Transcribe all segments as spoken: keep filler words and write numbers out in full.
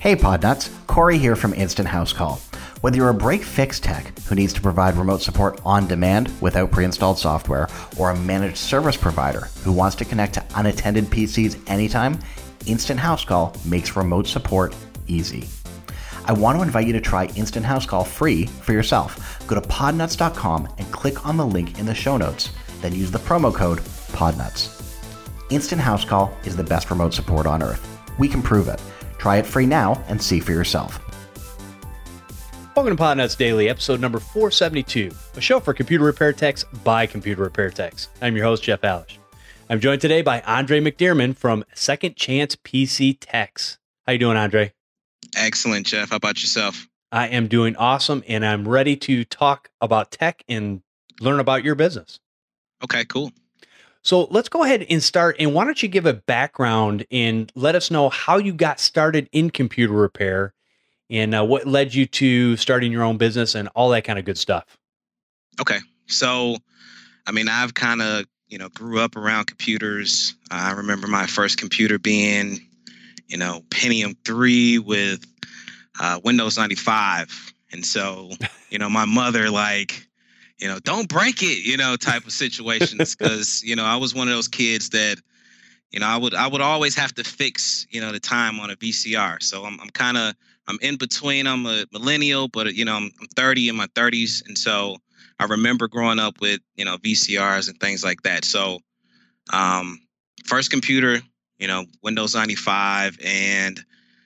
Hey Podnuts, Corey here from Instant House Call. Whether you're a break-fix tech who needs to provide remote support on demand without pre-installed software, or a managed service provider who wants to connect to unattended P Cs anytime, Instant House Call makes remote support easy. I want to invite you to try Instant House Call free for yourself. Go to podnuts dot com and click on the link in the show notes, then use the promo code PODNUTS. Instant House Call is the best remote support on earth. We can prove it. Try it free now and see for yourself. Welcome to Podnuts Daily, episode number four seventy-two, a show for computer repair techs by computer repair techs. I'm your host, Jeff Alish. I'm joined today by Andre McDearman from Second Chance P C Techs. How you doing, Andre? Excellent, Jeff. How about yourself? I am doing awesome, and I'm ready to talk about tech and learn about your business. Okay, cool. So let's go ahead and start. And why don't you give a background and let us know how you got started in computer repair and uh, what led you to starting your own business and all that kind of good stuff. Okay. So, I mean, I've kind of, you know, grew up around computers. Uh, I remember my first computer being, you know, Pentium three with uh, Windows ninety-five. And so, you know, my mother, like, you know, don't break it, you know, type of situations. Because, you know, I was one of those kids that, you know, I would I would always have to fix, you know, the time on a V C R. So I'm I'm kind of I'm in between. I'm a millennial, but, you know, I'm, I'm thirty in my thirties. And so I remember growing up with, you know, V C Rs and things like that. So um, first computer, you know, Windows ninety-five. And,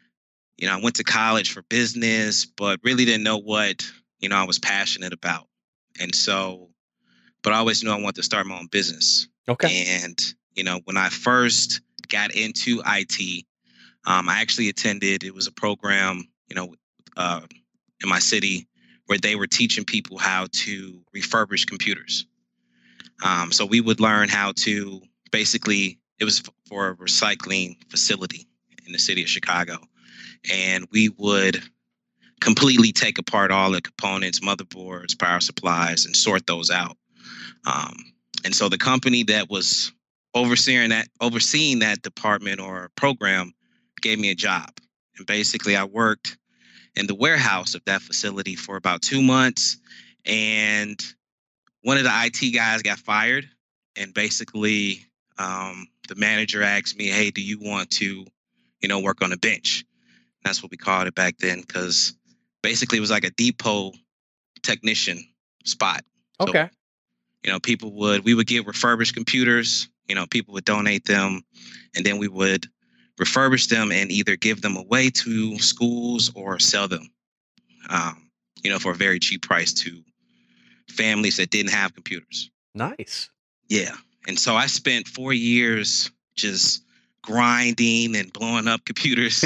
you know, I went to college for business, but really didn't know what, you know, I was passionate about. And so, but I always knew I wanted to start my own business. Okay. And, you know, when I first got into I T, um, I actually attended, it was a program, you know, uh, in my city where they were teaching people how to refurbish computers. Um, so we would learn how to basically, it was for a recycling facility in the city of Chicago. And we would completely take apart all the components, motherboards, power supplies, and sort those out. Um, and so the company that was overseeing that overseeing that department or program gave me a job. And basically I worked in the warehouse of that facility for about two months. And one of the I T guys got fired. And basically um, the manager asked me, hey, do you want to, you know, work on a bench? That's what we called it back then, because basically it was like a depot technician spot. Okay. So, you know, people would, we would get refurbished computers, you know, people would donate them, and then we would refurbish them and either give them away to schools or sell them, um, you know, for a very cheap price to families that didn't have computers. Nice. Yeah. And so I spent four years just grinding and blowing up computers,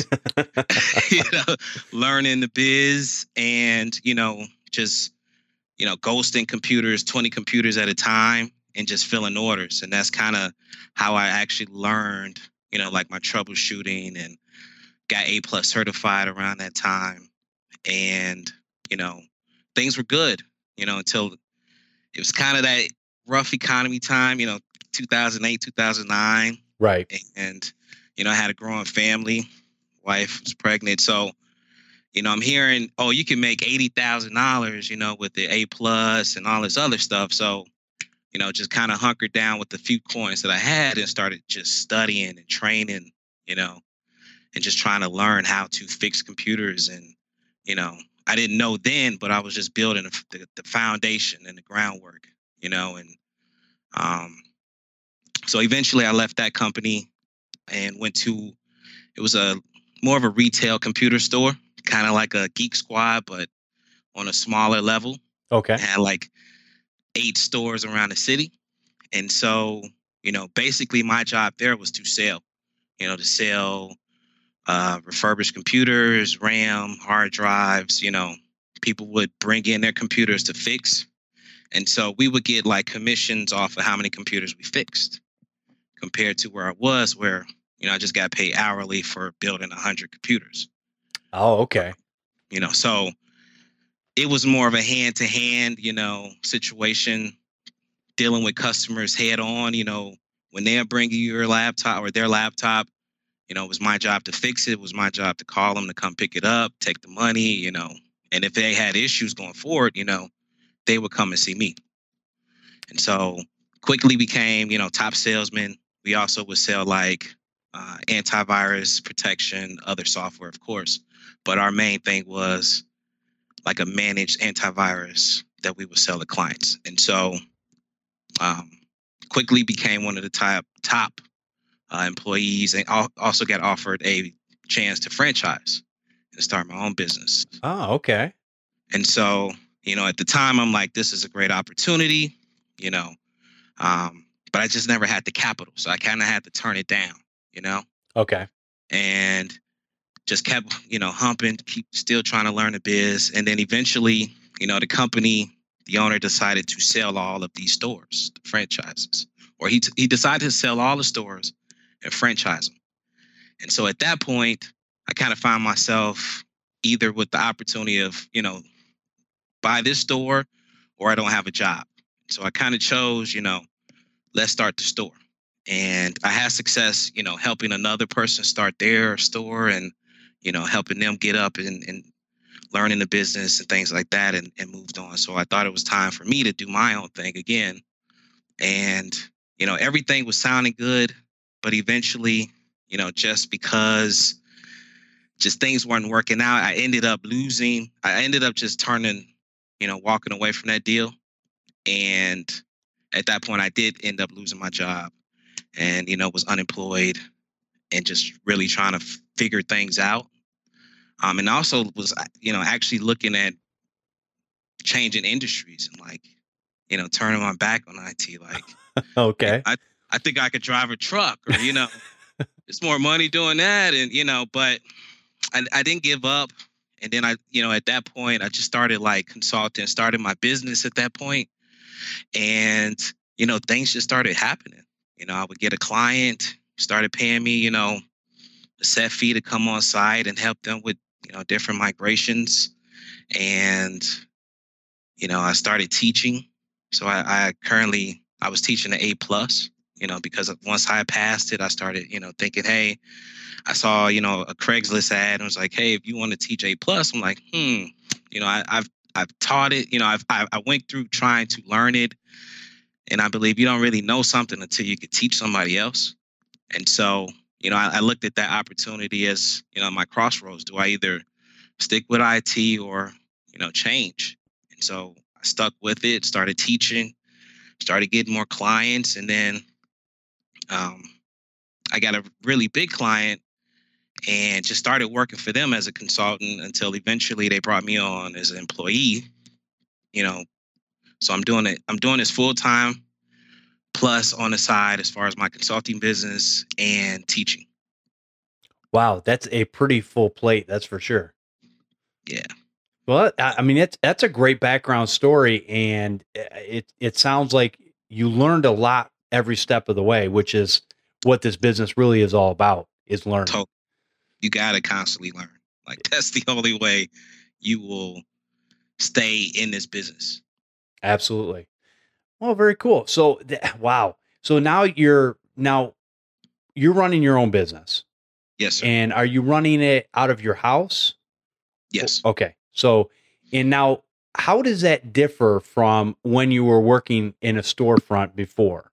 you know, learning the biz and, you know, just, you know, ghosting computers, twenty computers at a time and just filling orders. And that's kind of how I actually learned, you know, like my troubleshooting, and got A plus certified around that time. And, you know, things were good, you know, until it was kind of that rough economy time, you know, two thousand eight, two thousand nine. Right. And, you know, I had a growing family, wife was pregnant. So, you know, I'm hearing, oh, you can make eighty thousand dollars, you know, with the A plus and all this other stuff. So, you know, just kind of hunkered down with the few coins that I had and started just studying and training, you know, and just trying to learn how to fix computers. And, you know, I didn't know then, but I was just building the, the foundation and the groundwork, you know, and, um, so eventually I left that company and went to, it was a more of a retail computer store, kind of like a Geek Squad, but on a smaller level. Okay. It had like eight stores around the city. And so, you know, basically my job there was to sell, you know, to sell uh, refurbished computers, RAM, hard drives, you know, people would bring in their computers to fix. And so we would get like commissions off of how many computers we fixed, compared to where I was, where, you know, I just got paid hourly for building a hundred computers. Oh, okay. You know, so it was more of a hand to hand, you know, situation, dealing with customers head on, you know, when they're bringing you your laptop or their laptop, You know, it was my job to fix it. It was my job to call them to come pick it up, take the money, you know. And if they had issues going forward, you know, they would come and see me. And so quickly became, you know, top salesman. We also would sell like uh, antivirus protection, other software, of course. But our main thing was like a managed antivirus that we would sell to clients. And so um, quickly became one of the top top uh, employees, and al- also got offered a chance to franchise and start my own business. Oh, okay. And so, you know, at the time, I'm like, this is a great opportunity, you know, um, but I just never had the capital. So I kind of had to turn it down, you know, Okay. and just kept, you know, humping, keep still trying to learn the biz. And then eventually, you know, the company, the owner decided to sell all of these stores, the franchises, or he, t- he decided to sell all the stores and franchise them. And so at that point, I kind of found myself either with the opportunity of, you know, buy this store or I don't have a job. So I kind of chose, you know, let's start the store. And I had success, you know, helping another person start their store and, you know, helping them get up and, and learning the business and things like that, and, and moved on. So I thought it was time for me to do my own thing again. And, you know, everything was sounding good, but eventually, you know, just because just things weren't working out, I ended up losing. I ended up just turning, you know, walking away from that deal. And at that point, I did end up losing my job and, you know, was unemployed and just really trying to f- figure things out. Um, and also was, you know, actually looking at changing industries and like, you know, turning my back on I T. Like, Okay. I, I think I could drive a truck, or, you know, it's more money doing that. And, you know, but I, I didn't give up. And then I, you know, at that point, I just started like consulting, started my business at that point. And, you know, things just started happening. You know, I would get a client, started paying me, you know, a set fee to come on site and help them with, you know, different migrations. And, you know, I started teaching. So I, I currently, I was teaching the A plus, you know, because once I passed it, I started, you know, thinking, hey, I saw, you know, a Craigslist ad and was like, hey, if you want to teach A plus, I'm like, hmm, you know, I, I've, I've taught it, you know, I've, I, I went through trying to learn it. And I believe you don't really know something until you could teach somebody else. And so, you know, I, I looked at that opportunity as, you know, my crossroads. Do I either stick with I T or, you know, change? And so I stuck with it, started teaching, started getting more clients. And then um, I got a really big client and just started working for them as a consultant until eventually they brought me on as an employee, you know. So I'm doing it. I'm doing this full time, plus on the side as far as my consulting business and teaching. Wow, that's a pretty full plate, that's for sure. Yeah. Well, I I mean, it's that's a great background story, and it it sounds like you learned a lot every step of the way, which is what this business really is all about, is learning. So you got to constantly learn. Like that's the only way you will stay in this business. Absolutely. Well, very cool. So, th- wow. So now you're now you're running your own business. Yes, sir. And are you running it out of your house? Yes. Okay. So, and now how does that differ from when you were working in a storefront before?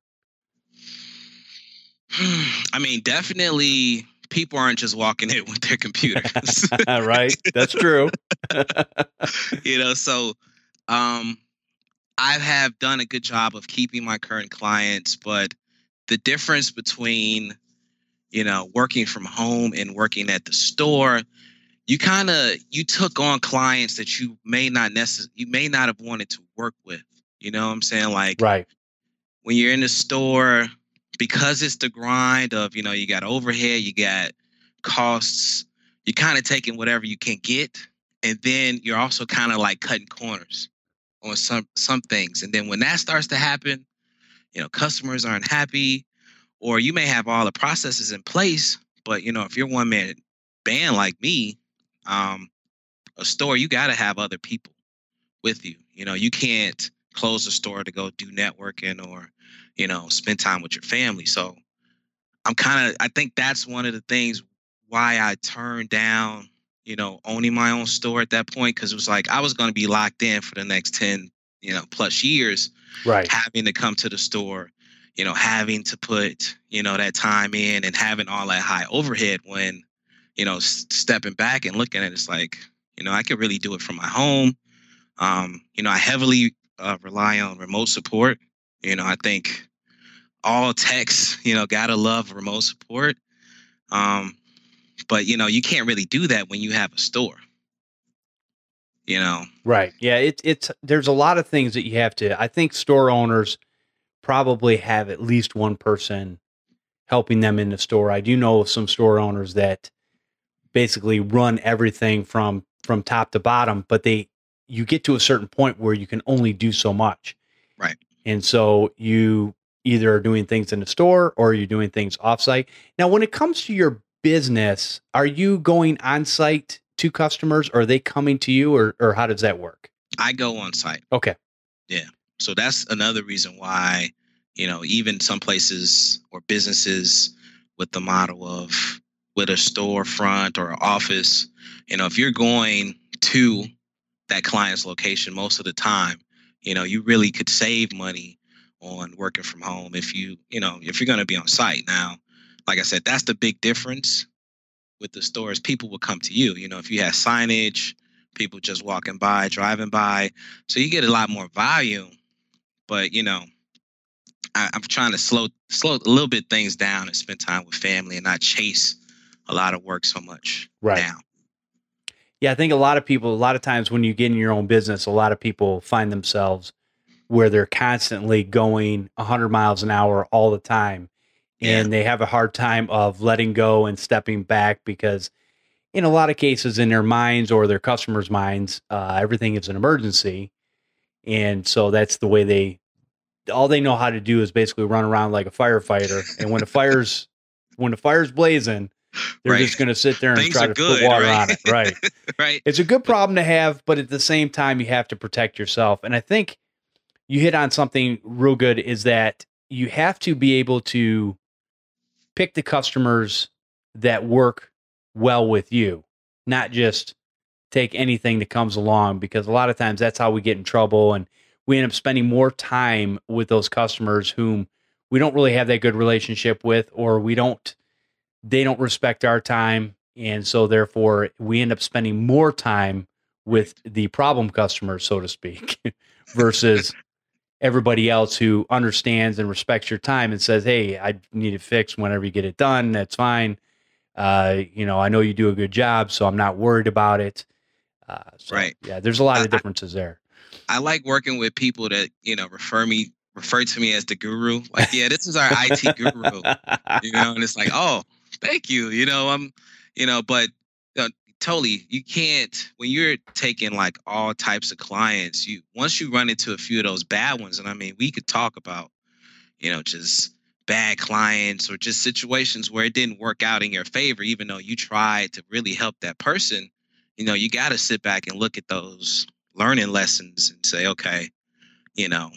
I mean, definitely people aren't just walking in with their computers. Right. That's true. You know, so um, I have done a good job of keeping my current clients, but the difference between, you know, working from home and working at the store, you kind of, you took on clients that you may not necessarily, you may not have wanted to work with. You know what I'm saying? Like, Right. when you're in the store, because it's the grind of, you know, you got overhead, you got costs, you're kind of taking whatever you can get. And then you're also kind of like cutting corners on some, some things. And then when that starts to happen, you know, customers aren't happy, or you may have all the processes in place, but, you know, if you're one man band like me, um, a store, you got to have other people with you. You know, you can't close the store to go do networking or, you know, spend time with your family. So I'm kind of, I think that's one of the things why I turned down, you know, owning my own store at that point. Cause it was like, I was going to be locked in for the next ten, you know, plus years, Right. having to come to the store, you know, having to put, you know, that time in and having all that high overhead when, you know, s- stepping back and looking at it, it's like, you know, I could really do it from my home. Um, you know, I heavily uh, rely on remote support. You know, I think all techs, you know, gotta love remote support. Um, but you know, you can't really do that when you have a store. You know, Right. Yeah. It's it's there's a lot of things that you have to. I think store owners probably have at least one person helping them in the store. I do know of some store owners that basically run everything from from top to bottom, but they you get to a certain point where you can only do so much. right? And so you either are doing things in the store or you're doing things offsite. Now, when it comes to your business, are you going on site to customers? Or are they coming to you, or or how does that work? I go on site. Okay. Yeah. So that's another reason why, you know, even some places or businesses with the model of with a storefront or office, you know, if you're going to that client's location most of the time, you know, you really could save money on working from home if you, you know, if you're going to be on site. Now, like I said, that's the big difference with the stores. People will come to you. You know, if you have signage, people just walking by, driving by. So you get a lot more volume. But, you know, I, I'm trying to slow slow a little bit things down and spend time with family and not chase a lot of work so much Right. now. Yeah, I think a lot of people, a lot of times when you get in your own business, a lot of people find themselves where they're constantly going one hundred miles an hour all the time. And Yeah. they have a hard time of letting go and stepping back because in a lot of cases in their minds or their customers' minds, uh, everything is an emergency. And so that's the way they, all they know how to do is basically run around like a firefighter. And when the fire's, when the fire's blazing, they're Right. just going to sit there and Things try are to good, put water right? on it. Right. Right. It's a good problem to have, but at the same time, you have to protect yourself. And I think you hit on something real good is that you have to be able to pick the customers that work well with you, not just take anything that comes along, because a lot of times that's how we get in trouble. And we end up spending more time with those customers whom we don't really have that good relationship with, or we don't, they don't respect our time. And so therefore we end up spending more time with the problem customers, so to speak, versus everybody else who understands and respects your time and says, hey, I need it fixed whenever you get it done. That's fine. Uh, you know, I know you do a good job, so I'm not worried about it. Uh, so Right. yeah, there's a lot I, of differences there. I like working with people that, you know, refer me, refer to me as the guru. Like, yeah, this is our I T guru, you know, and it's like, oh, thank you. You know, I'm, you know, but uh, totally, you can't, when you're taking like all types of clients, you, once you run into a few of those bad ones, and I mean, we could talk about, you know, just bad clients or just situations where it didn't work out in your favor, even though you tried to really help that person, you know, you got to sit back and look at those learning lessons and say, okay, you know.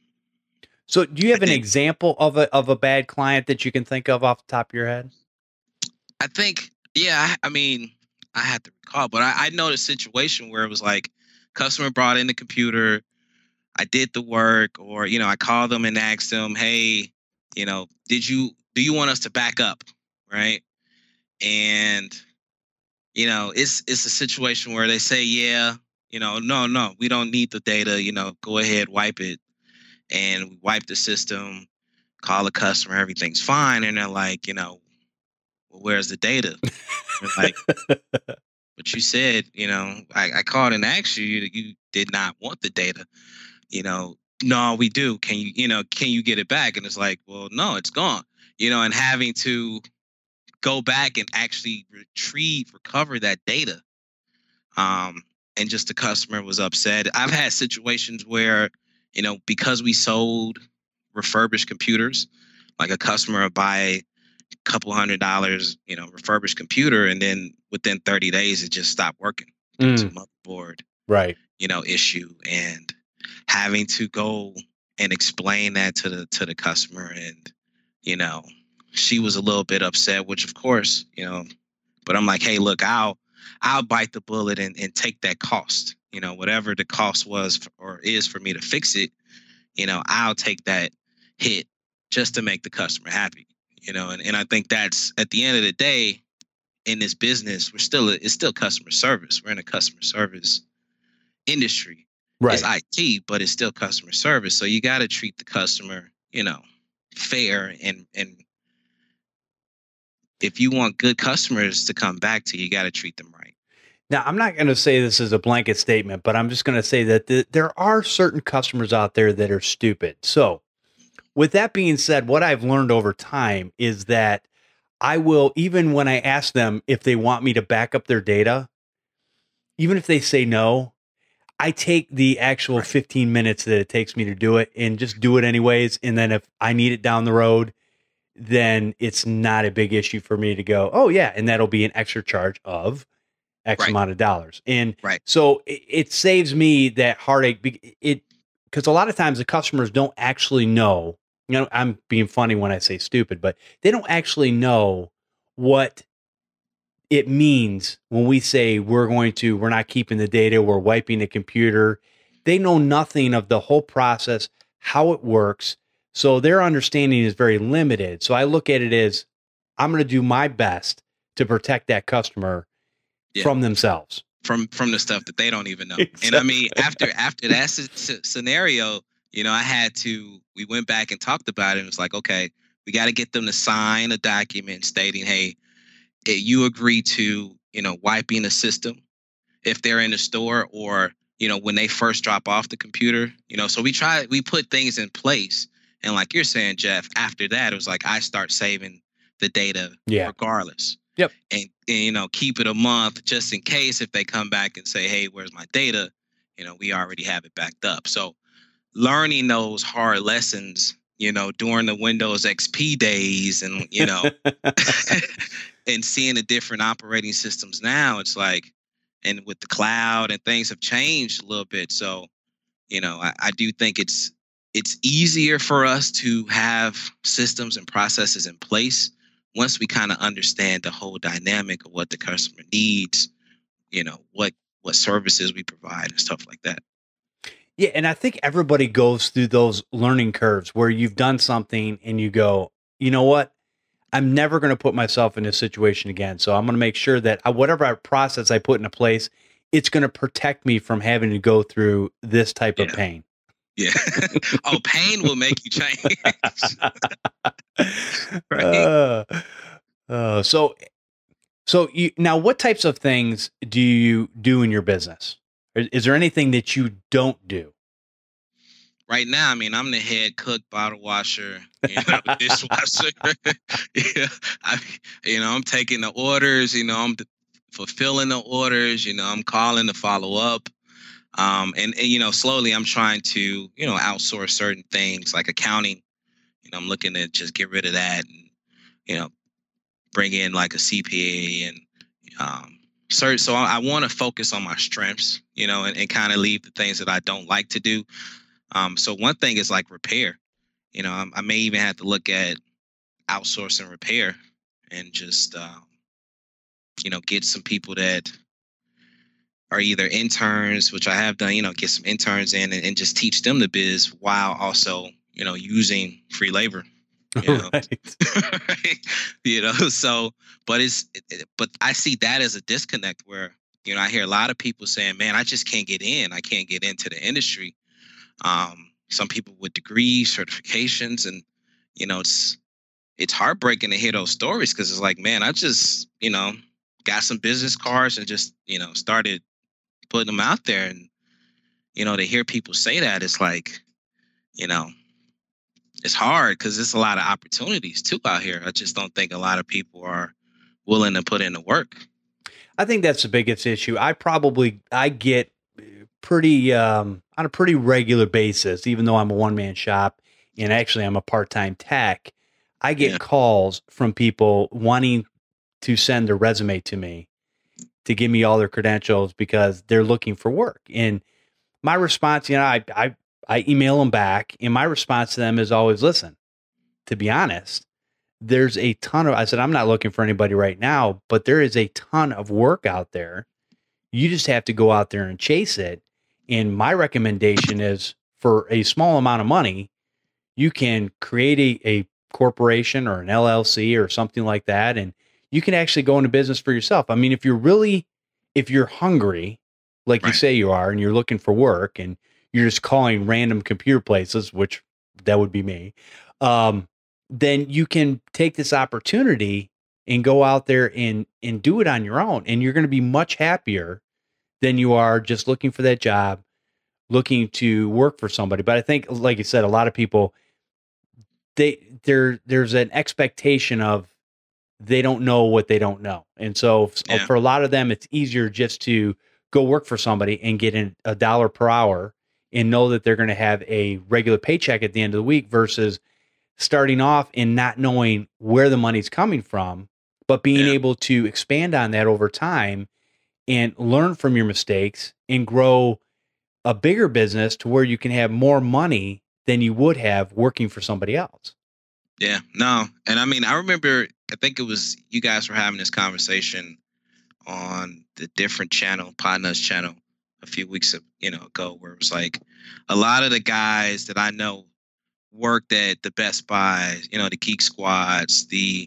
So do you have I an think, example of a, of a bad client that you can think of off the top of your head? I think, yeah, I, I mean, I had to recall, but I, I know the situation where it was like customer brought in the computer, I did the work, or, you know, I called them and asked them, hey, you know, did you, do you want us to back up? Right. And, you know, it's, it's a situation where they say, yeah, you know, no, no, we don't need the data, you know, go ahead, wipe it. And we wipe the system, call the customer, everything's fine. And they're like, you know, well, where's the data? We're like, but you said, you know, I, I called and asked you that you did not want the data. You know, no, we do. Can you, you know, can you get it back? And it's like, well, no, it's gone. You know, and having to go back and actually retrieve, recover that data. Um, and just the customer was upset. I've had situations where, you know, because we sold refurbished computers, like a customer would buy a couple hundred dollars, you know, refurbished computer, and then within thirty days it just stopped working due to Mm, motherboard, right. you know, issue, and having to go and explain that to the to the customer, and you know, she was a little bit upset, which of course, you know, but I'm like, hey, look, I'll I'll bite the bullet and, and take that cost, you know, whatever the cost was for, or is for me to fix it, you know, I'll take that hit just to make the customer happy, you know, and, and I think that's at the end of the day in this business, we're still, it's still customer service. We're in a customer service industry. Right. It's I T, but it's still customer service. So you got to treat the customer, you know, fair. And, and if you want good customers to come back to you, you got to treat them right. Now, I'm not going to say this is a blanket statement, but I'm just going to say that th- there are certain customers out there that are stupid. So with that being said, what I've learned over time is that I will, even when I ask them if they want me to back up their data, even if they say no, I take the actual fifteen minutes that it takes me to do it and just do it anyways. And then if I need it down the road, then it's not a big issue for me to go, oh yeah. And that'll be an extra charge of X Right. amount of dollars. And Right. so it, it saves me that heartache. be- It, because a lot of times the customers don't actually know, you know, I'm being funny when I say stupid, but they don't actually know what it means when we say we're going to, we're not keeping the data, we're wiping the computer. They know nothing of the whole process, how it works. So their understanding is very limited. So I look at it as I'm going to do my best to protect that customer Yeah. from themselves. From from the stuff that they don't even know. Exactly. And I mean, after after that s- s- scenario, you know, I had to, we went back and talked about it. And it was like, okay, we got to get them to sign a document stating, hey, eh, you agree to, you know, wiping the system if they're in the store or, you know, when they first drop off the computer, you know, so we try, we put things in place. And like you're saying, Jeff, after that, it was like, I start saving the data Yeah. regardless. Yep. And, and, you know, keep it a month just in case if they come back and say, hey, where's my data? You know, we already have it backed up. So learning those hard lessons, you know, during the Windows X P days and, you know, and seeing the different operating systems now, it's like, and with the cloud and things have changed a little bit. So, you know, I, I do think it's, it's easier for us to have systems and processes in place once we kind of understand the whole dynamic of what the customer needs, you know, what, what services we provide and stuff like that. Yeah, and I think everybody goes through those learning curves where you've done something and you go, you know what? I'm never going to put myself in this situation again. So I'm going to make sure that I, whatever process I put into place, it's going to protect me from having to go through this type Yeah. of pain. Yeah. Oh, pain will make you change. Right. Uh, uh, so, so you, now what types of things do you do in your business? Is, is there anything that you don't do? Right now, I mean, I'm the head cook, bottle washer, you know, dishwasher. Yeah, I, you know, I'm taking the orders. You know, I'm fulfilling the orders. You know, I'm calling to follow up. Um, and, and you know, slowly, I'm trying to, you know, outsource certain things like accounting. You know, I'm looking to just get rid of that, and you know, bring in like a C P A and um, so. So I, I want to focus on my strengths, you know, and, and kind of leave the things that I don't like to do. Um, so one thing is like repair. You know, I, I may even have to look at outsourcing repair and just, um, you know, get some people that are either interns, which I have done, you know, get some interns in and, and just teach them the biz while also, you know, using free labor. You know, Right. you know, so, but it's, it, but I see that as a disconnect where, you know, I hear a lot of people saying, man, I just can't get in. I can't get into the industry. Um, some people with degrees, certifications, and, you know, it's, it's heartbreaking to hear those stories because it's like, man, I just, you know, got some business cards and just, you know, started putting them out there. And, you know, to hear people say that, it's like, you know, it's hard because there's a lot of opportunities too out here. I just don't think a lot of people are willing to put in the work. I think that's the biggest issue. I probably, I get pretty, um, on a pretty regular basis, even though I'm a one man shop and actually I'm a part-time tech, I get Yeah. calls from people wanting to send their resume to me to give me all their credentials because they're looking for work. And my response, you know, I, I, I email them back and my response to them is always, listen, to be honest, there's a ton of, I said, I'm not looking for anybody right now, but there is a ton of work out there. You just have to go out there and chase it. And my recommendation is, for a small amount of money, you can create a, a corporation or an L L C or something like that. And you can actually go into business for yourself. I mean, if you're really, if you're hungry, like Right. you say you are, and you're looking for work and you're just calling random computer places, which that would be me, um, then you can take this opportunity and go out there and, and do it on your own. And you're going to be much happier than you are just looking for that job, looking to work for somebody. But I think, like you said, a lot of people, they there there's an expectation of, they don't know what they don't know. And so Yeah. for a lot of them, it's easier just to go work for somebody and get in a dollar per hour and know that they're going to have a regular paycheck at the end of the week, versus starting off and not knowing where the money's coming from, but being Yeah. able to expand on that over time and learn from your mistakes and grow a bigger business to where you can have more money than you would have working for somebody else. Yeah, no. And I mean, I remember, I think it was you guys were having this conversation on the different channel, Podnuts channel, a few weeks of, you know, ago, where it was like a lot of the guys that I know worked at the Best Buy, you know, the Geek Squads, the,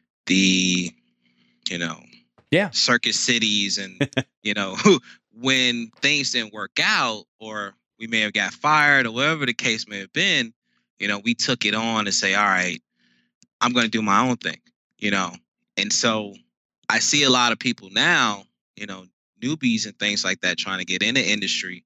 the, you know, Yeah. Circus Cities, and, you know, when things didn't work out, or we may have got fired, or whatever the case may have been, you know, we took it on to say, all right, I'm going to do my own thing, you know? And so I see a lot of people now, you know, newbies and things like that, trying to get in the industry,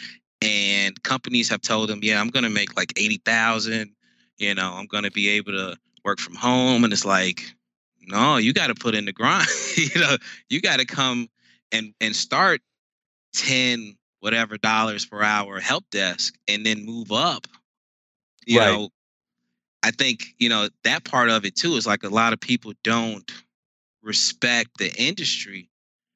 and companies have told them, yeah, I'm going to make like eighty thousand, you know, I'm going to be able to work from home. And it's like, no, you got to put in the grind. You know, you got to come and, and start ten whatever dollars per hour help desk, and then move up. You Right. know, I think, you know, that part of it too is like a lot of people don't respect the industry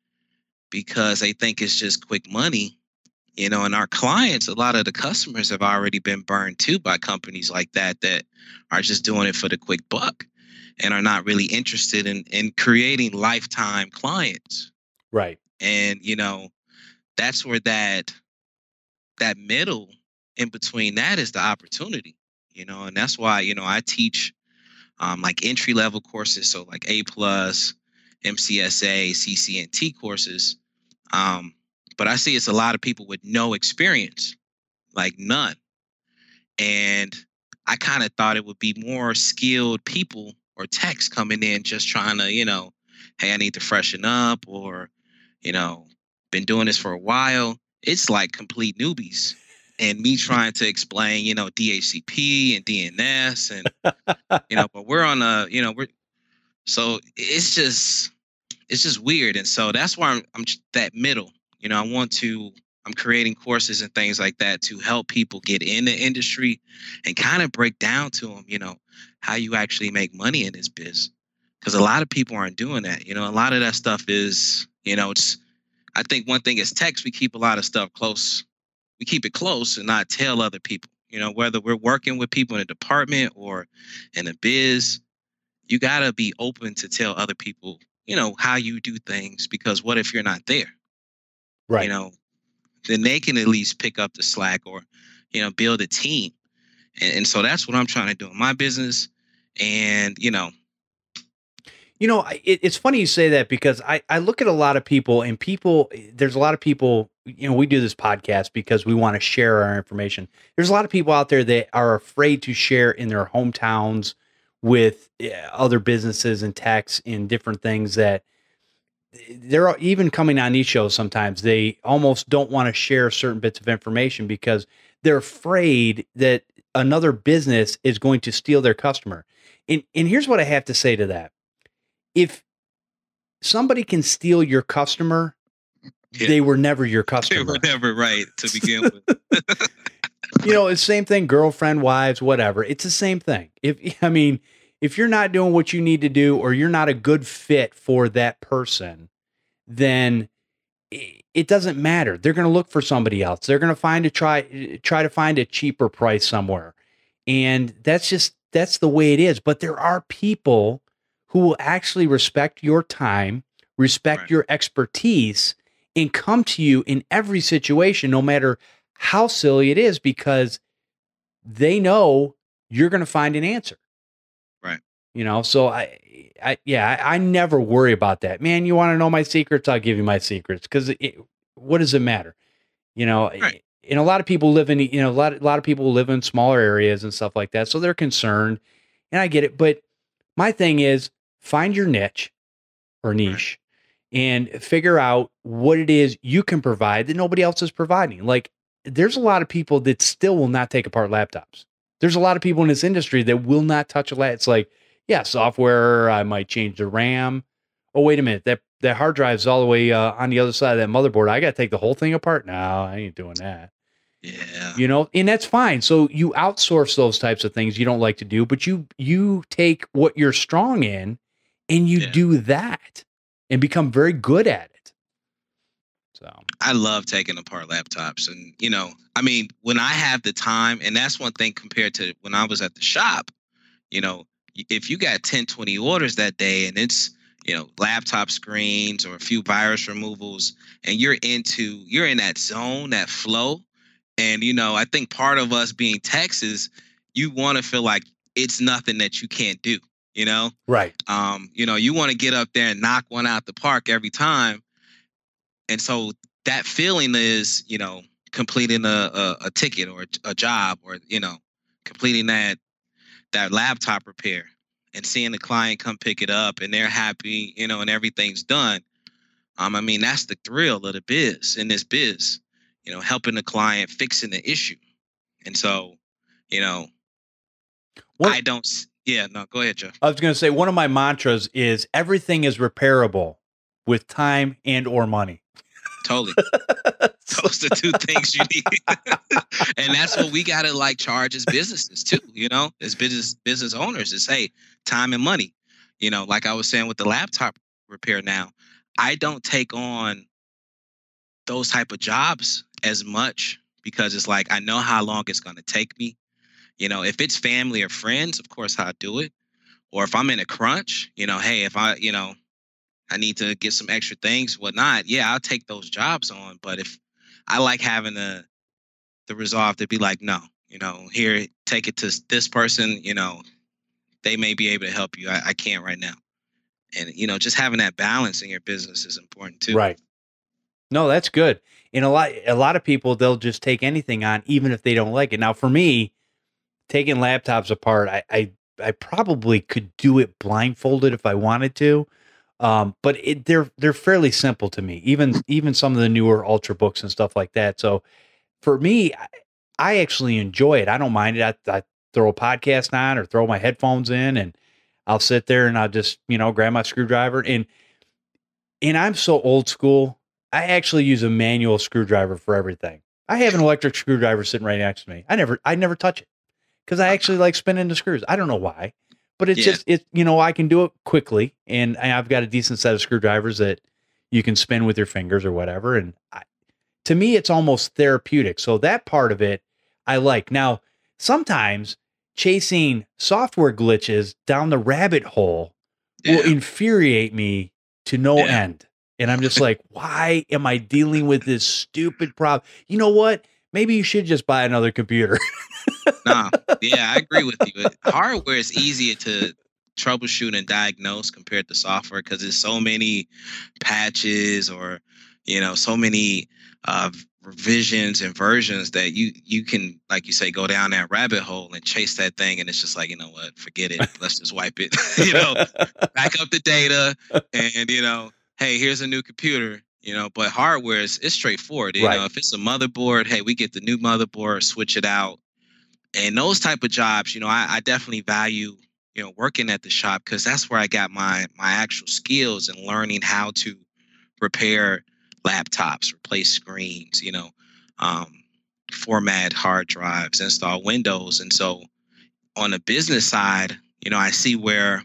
because they think it's just quick money, you know, and our clients, a lot of the customers have already been burned too by companies like that, that are just doing it for the quick buck and are not really interested in, in creating lifetime clients. Right. And, you know, that's where that, that middle in between that is the opportunity, you know, and that's why, you know, I teach um, like entry level courses. So like A plus, M C S A, C C N T courses. Um, but I see it's a lot of people with no experience, like none. And I kind of thought it would be more skilled people or techs coming in just trying to, you know, hey, I need to freshen up, or, you know, been doing this for a while. It's like complete newbies. And me trying to explain, you know, D H C P and D N S, and, you know, but we're on a, you know, we're, so it's just, it's just weird. And so that's why I'm, I'm that middle, you know, I want to, I'm creating courses and things like that to help people get in the industry and kind of break down to them, you know, how you actually make money in this biz. Because a lot of people aren't doing that. You know, a lot of that stuff is, you know, it's, I think one thing is techs, we keep a lot of stuff close. We keep it close and not tell other people, you know, whether we're working with people in a department or in a biz, you got to be open to tell other people, you know, how you do things, because what if you're not there? Right. You know, then they can at least pick up the slack, or, you know, build a team. And, and so that's what I'm trying to do in my business. And, you know, You know, I- it, it's funny you say that, because I, I look at a lot of people, and people, there's a lot of people, you know, we do this podcast because we want to share our information. There's a lot of people out there that are afraid to share in their hometowns with uh, other businesses and techs and different things, that they're even coming on these shows. Sometimes they almost don't want to share certain bits of information because they're afraid that another business is going to steal their customer. And, and here's what I have to say to that. If somebody can steal your customer, Yeah. they were never your they customer. were never right to begin with. You know, it's the same thing, girlfriend, wives, whatever. It's the same thing. If, I mean, if you're not doing what you need to do, or you're not a good fit for that person, then it, it doesn't matter. They're going to look for somebody else. They're going to find a try, try to find a cheaper price somewhere. And that's just, that's the way it is. But there are people who will actually respect your time, respect Right. your expertise, and come to you in every situation, no matter how silly it is, because they know you're going to find an answer. Right. You know, so I, I yeah, I, I never worry about that. Man, you want to know my secrets? I'll give you my secrets, because what does it matter? You know, Right. and a lot of people live in, you know, a lot, a lot of people live in smaller areas and stuff like that. So they're concerned, and I get it. But my thing is, find your niche or niche right. and figure out what it is you can provide that nobody else is providing. Like, there's a lot of people that still will not take apart laptops. There's a lot of people in this industry that will not touch a laptop. It's like, yeah, software, I might change the RAM. Oh, wait a minute. That that hard drive's all the way uh, on the other side of that motherboard. I got to take the whole thing apart? No, I ain't doing that. Yeah. You know, and that's fine. So you outsource those types of things you don't like to do, but you you take what you're strong in and you Yeah. do that and become very good at it. So I love taking apart laptops. And, you know, I mean, when I have the time, and that's one thing compared to when I was at the shop, you know, if you got ten, twenty orders that day and it's, you know, laptop screens or a few virus removals, and you're into, you're in that zone, that flow. And, you know, I think part of us being techs is you want to feel like it's nothing that you can't do, you know? right. Um, you know, you want to get up there and knock one out the park every time. And so that feeling is, you know, completing a, a, a ticket or a, a job, or, you know, completing that that laptop repair and seeing the client come pick it up and they're happy, you know, and everything's done. Um, I mean, that's the thrill of the biz, in this biz, you know, helping the client, fixing the issue. And so, you know, What, I don't, yeah, no, go ahead, Jeff. I was going to say, one of my mantras is everything is repairable with time and or money. Totally. Those are two things you need. And that's what we got to like charge as businesses too, you know, as business business owners is, hey, time and money. You know, like I was saying with the laptop repair now, I don't take on those type of jobs as much because it's like, I know how long it's going to take me. You know, if it's family or friends, of course I'll do it. Or if I'm in a crunch, you know, hey, if I, you know, I need to get some extra things, whatnot. Yeah, I'll take those jobs on. But if I like having the the resolve to be like, no, you know, here, take it to this person, you know, they may be able to help you. I, I can't right now. And, you know, just having that balance in your business is important too. Right. No, that's good. And a lot, a lot of people, they'll just take anything on, even if they don't like it. Now, for me, taking laptops apart, I, I, I probably could do it blindfolded if I wanted to. Um, but it, they're, they're fairly simple to me, even, even some of the newer Ultrabooks and stuff like that. So for me, I, I actually enjoy it. I don't mind it. I, I throw a podcast on or throw my headphones in and I'll sit there and I'll just, you know, grab my screwdriver and, and I'm so old school. I actually use a manual screwdriver for everything. I have an electric screwdriver sitting right next to me. I never, I never touch it because I actually like spinning the screws. I don't know why, but it's Yeah. just, it, you know, I can do it quickly and I've got a decent set of screwdrivers that you can spin with your fingers or whatever. And I, to me, it's almost therapeutic. So that part of it, I like. Now, sometimes chasing software glitches down the rabbit hole Yeah. will infuriate me to no Yeah. end. And I'm just like, why am I dealing with this stupid problem? You know what? Maybe you should just buy another computer. Nah, yeah, I agree with you. Hardware is easier to troubleshoot and diagnose compared to software because there's so many patches or, you know, so many uh, revisions and versions that you you can, like you say, go down that rabbit hole and chase that thing. And it's just like, you know what, forget it. Let's just wipe it, you know, back up the data and, you know, hey, here's a new computer. You know, but hardware is it's straightforward. You Right. know, if it's a motherboard, hey, we get the new motherboard, switch it out. And those type of jobs, you know, I, I definitely value, you know, working at the shop because that's where I got my my actual skills and learning how to repair laptops, replace screens, you know, um, format hard drives, install Windows. And so on the business side, you know, I see where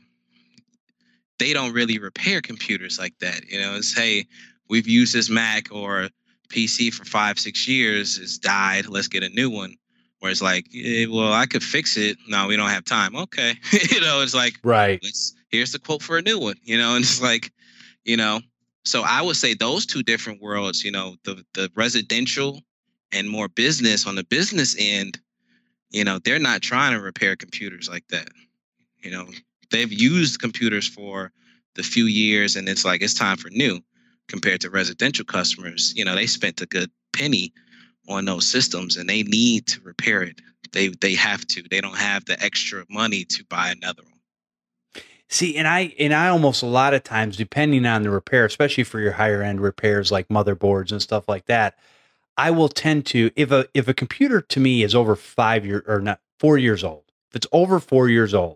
they don't really repair computers like that. You know, it's, hey, we've used this Mac or P C for five, six years. It's died. Let's get a new one. where it's like, eh, well, I could fix it. No, we don't have time. Okay. you know, it's like, right. Let's, here's the quote for a new one, you know, and it's like, you know, so I would say those two different worlds, you know, the, the residential and more business on the business end, you know, they're not trying to repair computers like that. You know, they've used computers for the few years and it's like, it's time for new. Compared to residential customers, you know, they spent a good penny on those systems and they need to repair it. They they have to. They don't have the extra money to buy another one. See, and I and I almost a lot of times, depending on the repair, especially for your higher end repairs like motherboards and stuff like that, I will tend to, if a if a computer to me is over five years or not four years old, if it's over four years old,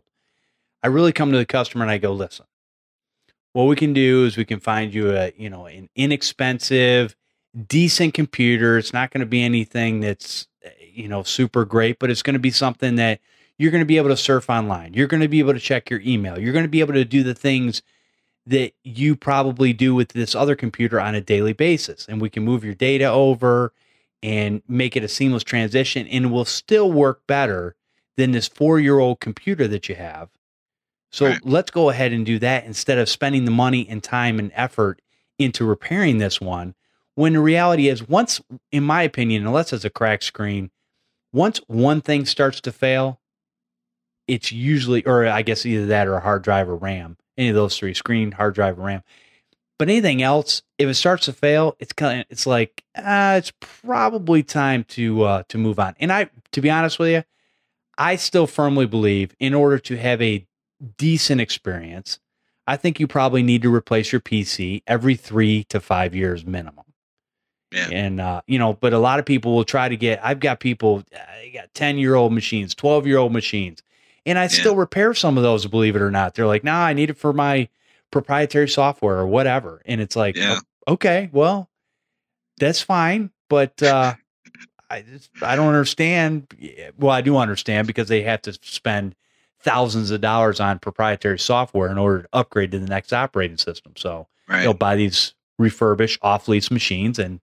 I really come to the customer and I go, listen, what we can do is we can find you a, you know, an inexpensive, decent computer. It's not going to be anything that's, you know, super great, but it's going to be something that you're going to be able to surf online. You're going to be able to check your email. You're going to be able to do the things that you probably do with this other computer on a daily basis. And we can move your data over and make it a seamless transition, and it will still work better than this four-year-old computer that you have. So right. Let's go ahead and do that instead of spending the money and time and effort into repairing this one. When the reality is, once, in my opinion, unless it's a cracked screen, once one thing starts to fail, it's usually, or I guess either that or a hard drive or RAM, any of those three, screen, hard drive, or RAM. But anything else, if it starts to fail, it's kind of, it's like, uh, it's probably time to uh, to move on. And I, to be honest with you, I still firmly believe in order to have a decent experience, I think you probably need to replace your P C every three to five years minimum. Yeah. And, uh, you know, but a lot of people will try to get, I've got people, they got ten year old machines, twelve year old machines, and I yeah. still repair some of those, believe it or not. They're like, nah, I need it for my proprietary software or whatever. And it's like, yeah. oh, okay, well, that's fine. But, uh, I just, I don't understand. Well, I do understand because they have to spend thousands of dollars on proprietary software in order to upgrade to the next operating system. So right. they'll buy these refurbished off lease machines and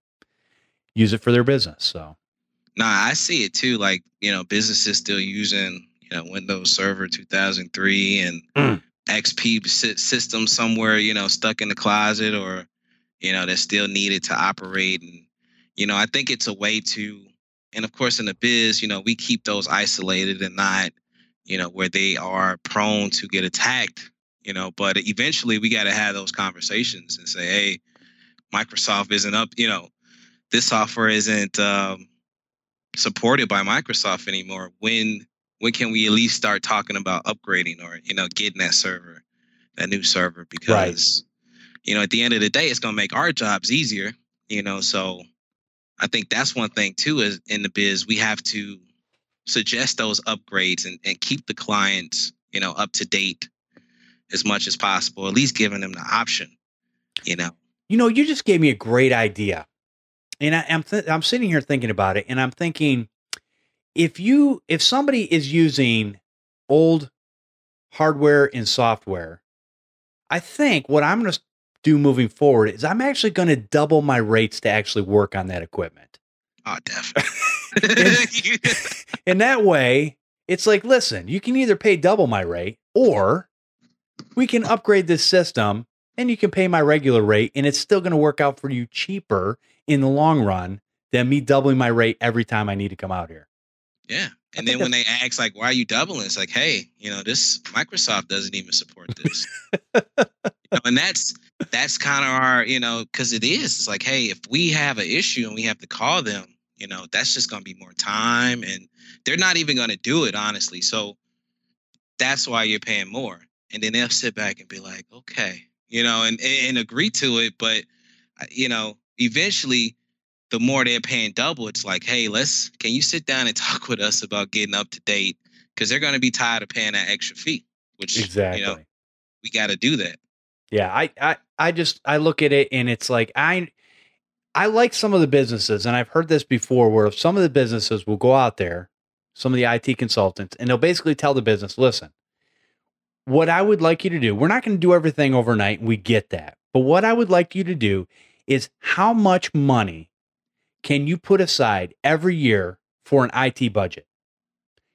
use it for their business. So, no, I see it too. Like, you know, businesses still using, you know, Windows Server two thousand three and mm. X P systems somewhere, you know, stuck in the closet or, you know, they're still needed to operate. And, you know, I think it's a way to, and of course in the biz, you know, we keep those isolated and not, you know, where they are prone to get attacked, you know, but eventually we got to have those conversations and say, hey, Microsoft isn't up, you know, this software isn't um, supported by Microsoft anymore. When, when can we at least start talking about upgrading or, you know, getting that server, that new server? Because, right. you know, at the end of the day, it's going to make our jobs easier, you know, so I think that's one thing too, is in the biz, we have to suggest those upgrades and, and keep the clients, you know, up to date as much as possible, at least giving them the option, you know. You know, you just gave me a great idea. And I, I'm th- I'm sitting here thinking about it, and I'm thinking, if you if somebody is using old hardware and software, I think what I'm going to do moving forward is I'm actually going to double my rates to actually work on that equipment. Oh, definitely. and, and that way, it's like, listen, you can either pay double my rate, or we can upgrade this system and you can pay my regular rate, and it's still going to work out for you cheaper in the long run than me doubling my rate every time I need to come out here. Yeah. And then when they ask, like, why are you doubling? It's like, hey, you know, this Microsoft doesn't even support this. you know, and that's that's kind of our, you know, because it is. It's like, hey, if we have an issue and we have to call them, you know, that's just going to be more time, and they're not even going to do it, honestly. So that's why you're paying more. And then they'll sit back and be like, okay, you know, and, and agree to it. But, you know, eventually the more they're paying double, it's like, hey, let's, can you sit down and talk with us about getting up to date? Because they're going to be tired of paying that extra fee, which, exactly. you know, we got to do that. Yeah. I, I, I just, I look at it and it's like, I, I like some of the businesses, and I've heard this before, where some of the businesses will go out there, some of the I T consultants, and they'll basically tell the business, listen, what I would like you to do, we're not going to do everything overnight. We get that. But what I would like you to do is, how much money can you put aside every year for an I T budget?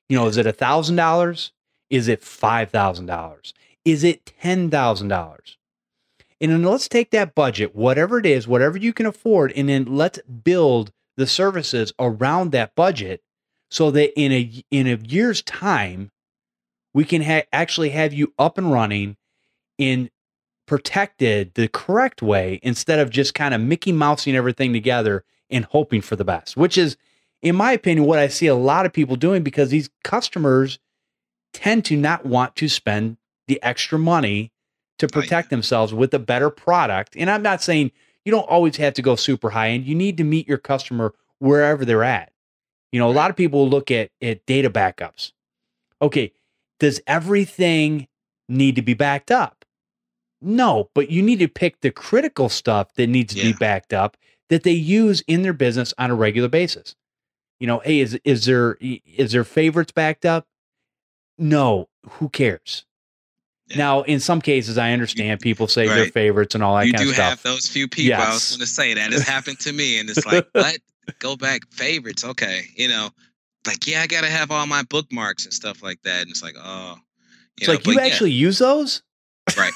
You know, is it a thousand dollars? Is it five thousand dollars? Is it ten thousand dollars? And then let's take that budget, whatever it is, whatever you can afford, and then let's build the services around that budget so that in a in a year's time, we can ha- actually have you up and running and protected the correct way instead of just kind of Mickey Mousing everything together and hoping for the best, which is, in my opinion, what I see a lot of people doing, because these customers tend to not want to spend the extra money to protect oh, yeah. themselves with a better product. And I'm not saying you don't always have to go super high end. You need to meet your customer wherever they're at. You know, a lot of people look at, at data backups. Okay, does everything need to be backed up? No, but you need to pick the critical stuff that needs to yeah. be backed up that they use in their business on a regular basis. You know, hey, is is there is there favorites backed up? No, who cares? Yeah. Now, in some cases, I understand people say right. their favorites and all that you kind of stuff. You do have those few people. Yes. I was going to say that. It's happened to me. And it's like, what? Go back, favorites. Okay. You know, like, yeah, I got to have all my bookmarks and stuff like that. And it's like, oh. You it's know, like, you actually yeah. use those? Right.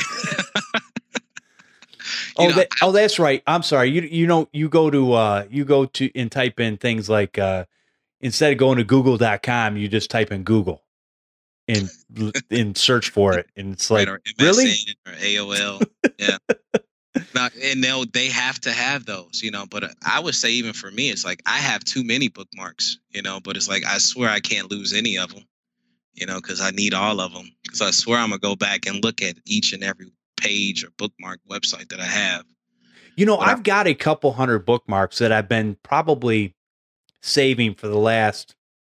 oh, know, that, oh, that's right. I'm sorry. You you know, you go to, uh, you go to and type in things like, uh, instead of going to google dot com, you just type in Google. And and search for it, and it's like, right, or really, or A O L, yeah. Now, and they'll they have to have those, you know. But I would say, even for me, it's like I have too many bookmarks, you know. But it's like I swear I can't lose any of them, you know, because I need all of them. Because I swear I'm gonna go back and look at each and every page or bookmark website that I have. You know, but I've I, got a couple hundred bookmarks that I've been probably saving for the last.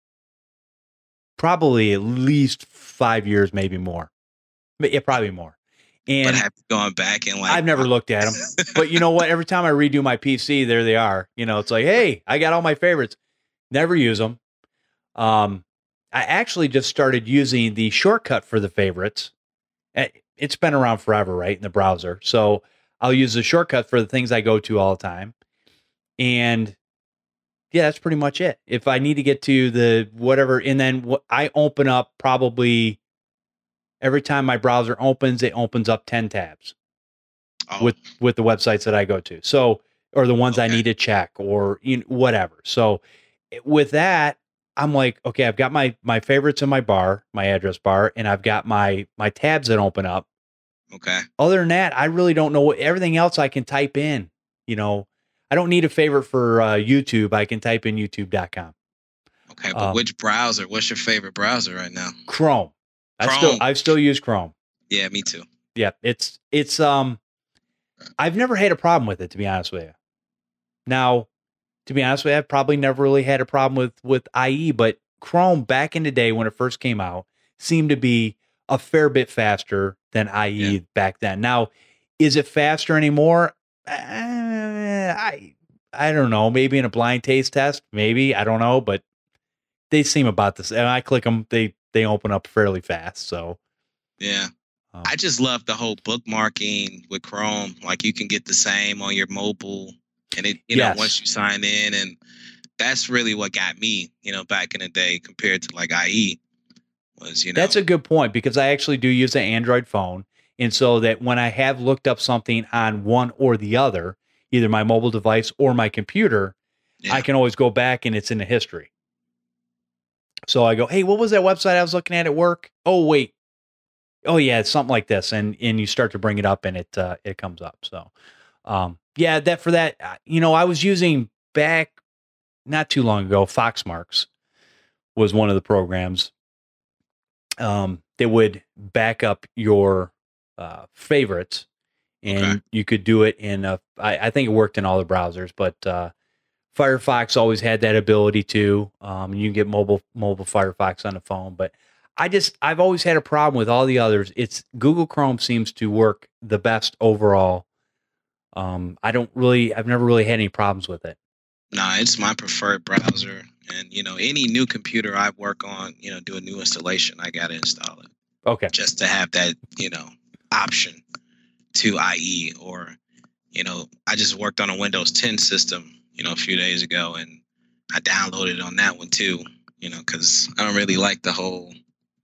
Probably at least five years, maybe more. But yeah, probably more. And but have you gone back and like I've never looked at them. But you know what? Every time I redo my P C, there they are. You know, it's like, hey, I got all my favorites. Never use them. Um, I actually just started using the shortcut for the favorites. It's been around forever, right, in the browser. So I'll use the shortcut for the things I go to all the time. And yeah, that's pretty much it. If I need to get to the whatever, and then what I open up probably every time my browser opens, it opens up ten tabs oh. with, with the websites that I go to. So, or the ones okay. I need to check or you know, whatever. So with that, I'm like, okay, I've got my, my favorites in my bar, my address bar, and I've got my, my tabs that open up. Okay. Other than that, I really don't know what everything else I can type in, you know. I don't need a favorite for uh, YouTube. I can type in youtube dot com. Okay, but um, which browser? What's your favorite browser right now? Chrome. I Chrome. still I still use Chrome. Yeah, me too. Yeah, it's it's um I've never had a problem with it, to be honest with you. Now, to be honest with you, I've probably never really had a problem with with I E, but Chrome back in the day when it first came out seemed to be a fair bit faster than I E yeah. back then. Now, is it faster anymore? Uh, I I don't know. Maybe in a blind taste test, maybe I don't know, but they seem about the same. And I click them, they they open up fairly fast. So yeah, um, I just love the whole bookmarking with Chrome. Like you can get the same on your mobile, and it you yes. know once you sign in, and that's really what got me, you know, back in the day compared to like I E was you know that's a good point because I actually do use an Android phone, and so that when I have looked up something on one or the other, either my mobile device or my computer, yeah. I can always go back and it's in the history. So I go, hey, what was that website I was looking at at work? Oh, wait. Oh, yeah, it's something like this. And and you start to bring it up and it uh, it comes up. So, um, yeah, that for that, you know, I was using back not too long ago, Foxmarks was one of the programs um, that would back up your uh, favorites. And okay. you could do it in a, I, I think it worked in all the browsers, but uh, Firefox always had that ability too. Um, you can get mobile mobile Firefox on the phone, but I just, I've always had a problem with all the others. It's Google Chrome seems to work the best overall. Um, I don't really, I've never really had any problems with it. Nah, it's my preferred browser. And, you know, any new computer I work on, you know, do a new installation, I got to install it. Okay. Just to have that, you know, option to I E or, you know, I just worked on a Windows ten system, you know, a few days ago and I downloaded on that one too, you know, because I don't really like the whole,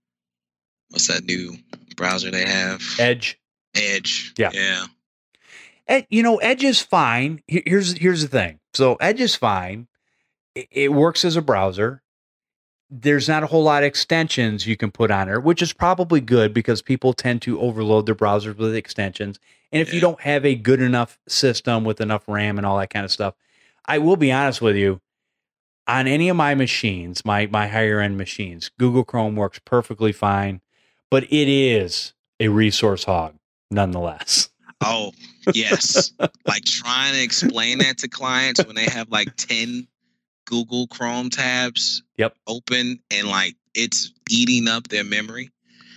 what's that new browser they have? Edge. Edge. Yeah. Yeah. Ed, you know, Edge is fine. Here's here's the thing. So Edge is fine. It, it works as a browser. There's not a whole lot of extensions you can put on there, which is probably good because people tend to overload their browsers with extensions. And if Yeah. you don't have a good enough system with enough RAM and all that kind of stuff, I will be honest with you, on any of my machines, my my higher end machines, Google Chrome works perfectly fine, but it is a resource hog nonetheless. Oh, yes. Like trying to explain that to clients when they have like ten Google Chrome tabs Yep. open and like it's eating up their memory,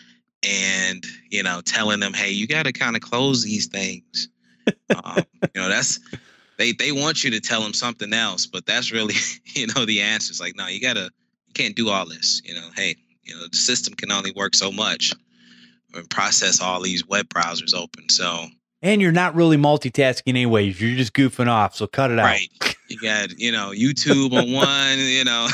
and you know, telling them, hey, you got to kind of close these things. um, you know, that's they they want you to tell them something else, but that's really, you know, the answer. It's like, no, you gotta, you can't do all this. You know, hey, you know, the system can only work so much and process all these web browsers open. So. And you're not really multitasking anyway. You're just goofing off. So cut it out. Right. You got, you know, YouTube on one, you know,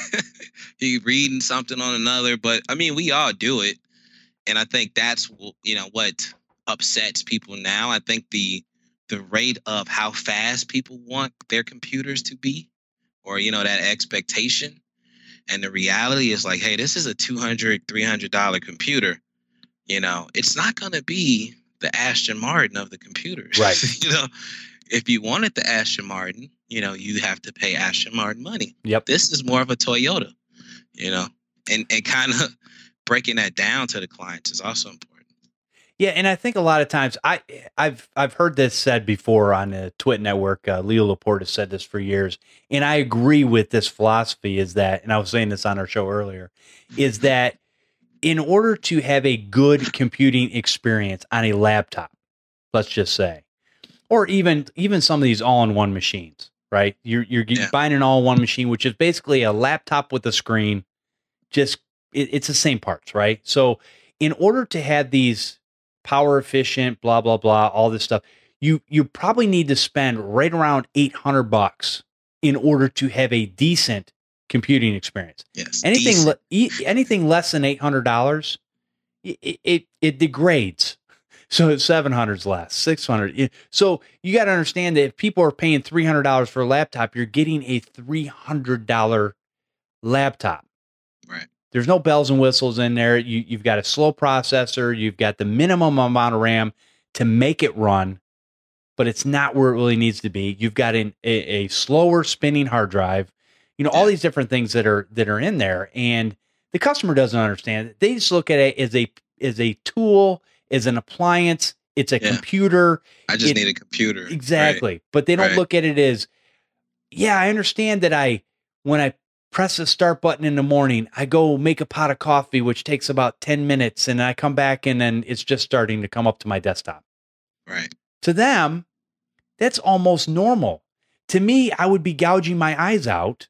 you reading something on another. But I mean, we all do it. And I think that's, you know, what upsets people now. I think the the rate of how fast people want their computers to be, or, you know, that expectation. And the reality is like, hey, this is a two hundred dollars, three hundred dollars computer. You know, it's not going to be the Aston Martin of the computers. Right. You know, if you wanted the Aston Martin, you know, you have to pay Aston Martin money. Yep. This is more of a Toyota, you know, and, and kind of breaking that down to the clients is also important. Yeah. And I think a lot of times I, I've, I've heard this said before on the Twit Network. Uh, Leo Laporte has said this for years. And I agree with this philosophy is that, and I was saying this on our show earlier, is that in order to have a good computing experience on a laptop, let's just say, or even even some of these all-in-one machines, right? You're you're Yeah. buying an all-in-one machine, which is basically a laptop with a screen. Just it, it's the same parts, right? So, in order to have these power efficient, blah blah blah, all this stuff, you you probably need to spend right around eight hundred bucks in order to have a decent computing experience. Yes. Anything decent. le- e- anything less than eight hundred dollars, it, it it degrades. So it's seven hundred's less, six hundred. So you got to understand that if people are paying three hundred dollars for a laptop, you're getting a three hundred dollars laptop. Right. There's no bells and whistles in there. You you've got a slow processor. You've got the minimum amount of RAM to make it run, but it's not where it really needs to be. You've got an, a, a slower spinning hard drive. You know, all these different things that are that are in there, and the customer doesn't understand it. They just look at it as a as a tool, as an appliance. It's a Yeah. computer. I just It- need a computer. Exactly. Right. But they don't Right. look at it as, yeah, I understand that I when I press the start button in the morning, I go make a pot of coffee, which takes about ten minutes, and I come back and then it's just starting to come up to my desktop. Right. To them, that's almost normal. To me, I would be gouging my eyes out.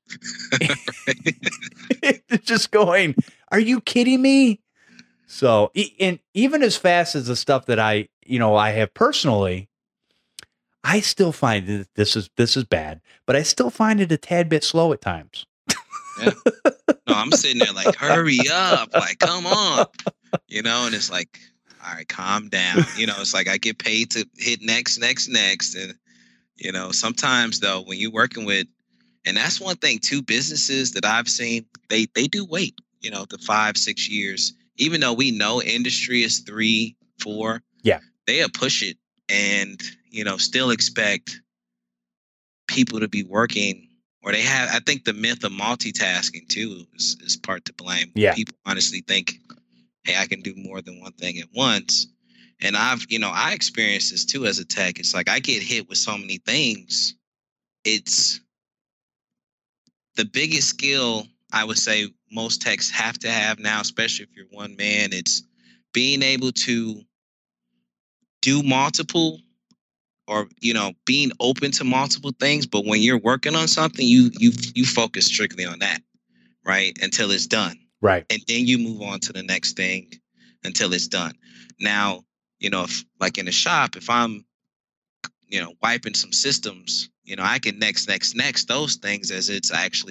Just going, are you kidding me? So, e- and even as fast as the stuff that I, you know, I have personally, I still find that this is this is bad, but I still find it a tad bit slow at times. Yeah. No, I'm sitting there like, hurry up, like, come on, you know, and it's like, all right, calm down. You know, it's like I get paid to hit next, next, next, and you know, sometimes though, when you're working with, and that's one thing, too, businesses that I've seen, they they do wait, you know, the five, six years, even though we know industry is three, four. Yeah. They'll push it and, you know, still expect people to be working, or they have, I think the myth of multitasking too is, is part to blame. Yeah. People honestly think, hey, I can do more than one thing at once. And I've, you know, I experienced this too as a tech. It's like I get hit with so many things. It's the biggest skill I would say most techs have to have now, especially if you're one man. It's being able to do multiple, or, you know, being open to multiple things. But when you're working on something, you you you focus strictly on that, right? Until it's done. Right. And then you move on to the next thing until it's done. Now, you know, if like in a shop, if I'm, you know, wiping some systems, you know, I can next, next, next those things as it's actually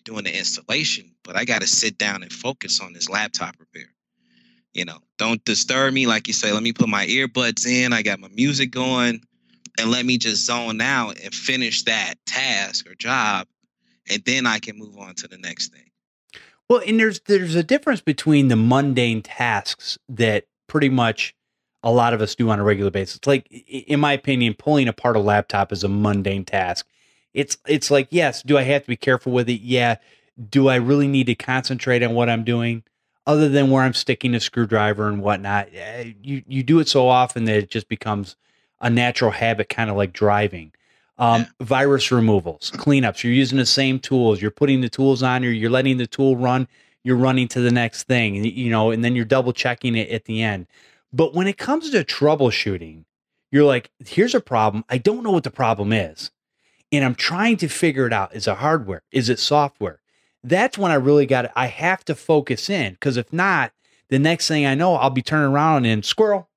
doing the installation, but I got to sit down and focus on this laptop repair. You know, don't disturb me. Like you say, let me put my earbuds in. I got my music going and let me just zone out and finish that task or job. And then I can move on to the next thing. Well, and there's there's a difference between the mundane tasks that pretty much a lot of us do on a regular basis. Like, in my opinion, pulling apart a laptop is a mundane task. It's it's like, yes, do I have to be careful with it? Yeah. Do I really need to concentrate on what I'm doing? Other than where I'm sticking a screwdriver and whatnot, you you do it so often that it just becomes a natural habit, kind of like driving. Um, yeah. Virus removals, cleanups. You're using the same tools. You're putting the tools on. You're you're letting the tool run. You're running to the next thing, and you know, and then you're double checking it at the end. But when it comes to troubleshooting, you're like, here's a problem. I don't know what the problem is, and I'm trying to figure it out. Is it hardware? Is it software? That's when I really got it. I have to focus in, because if not, the next thing I know, I'll be turning around and squirrel.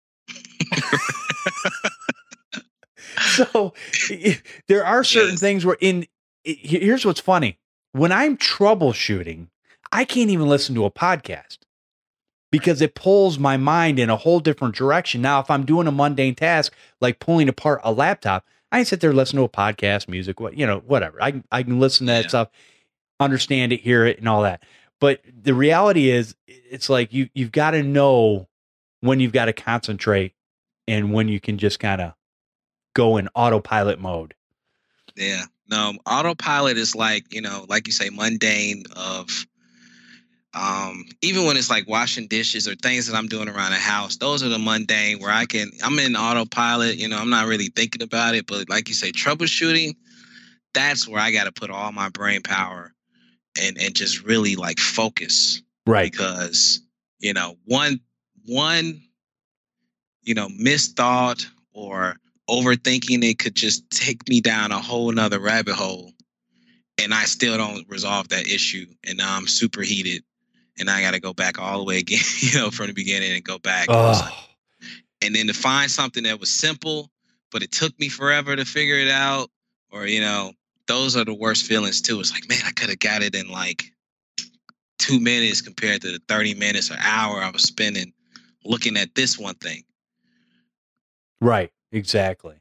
So there are certain yes. things where in here's what's funny. When I'm troubleshooting, I can't even listen to a podcast because it pulls my mind in a whole different direction. Now, if I'm doing a mundane task like pulling apart a laptop, I can sit there, listen to a podcast, music, what you know, whatever. I I can listen to that yeah. stuff, understand it, hear it, and all that. But the reality is, it's like you you've got to know when you've got to concentrate and when you can just kind of go in autopilot mode. Yeah. No, autopilot is like, you know, like you say, mundane of um, even when it's like washing dishes or things that I'm doing around the house, those are the mundane where I can, I'm in autopilot, you know, I'm not really thinking about it. But like you say, troubleshooting, that's where I got to put all my brain power and, and just really like focus. Right. Because, you know, one, one, you know, misthought or overthinking it could just take me down a whole nother rabbit hole, and I still don't resolve that issue. And now I'm super heated, and I got to go back all the way again, you know, from the beginning and go back. Oh. Like, and then to find something that was simple, but it took me forever to figure it out, or, you know, those are the worst feelings too. It's like, man, I could have got it in like two minutes compared to the thirty minutes or hour I was spending looking at this one thing. Right. Exactly.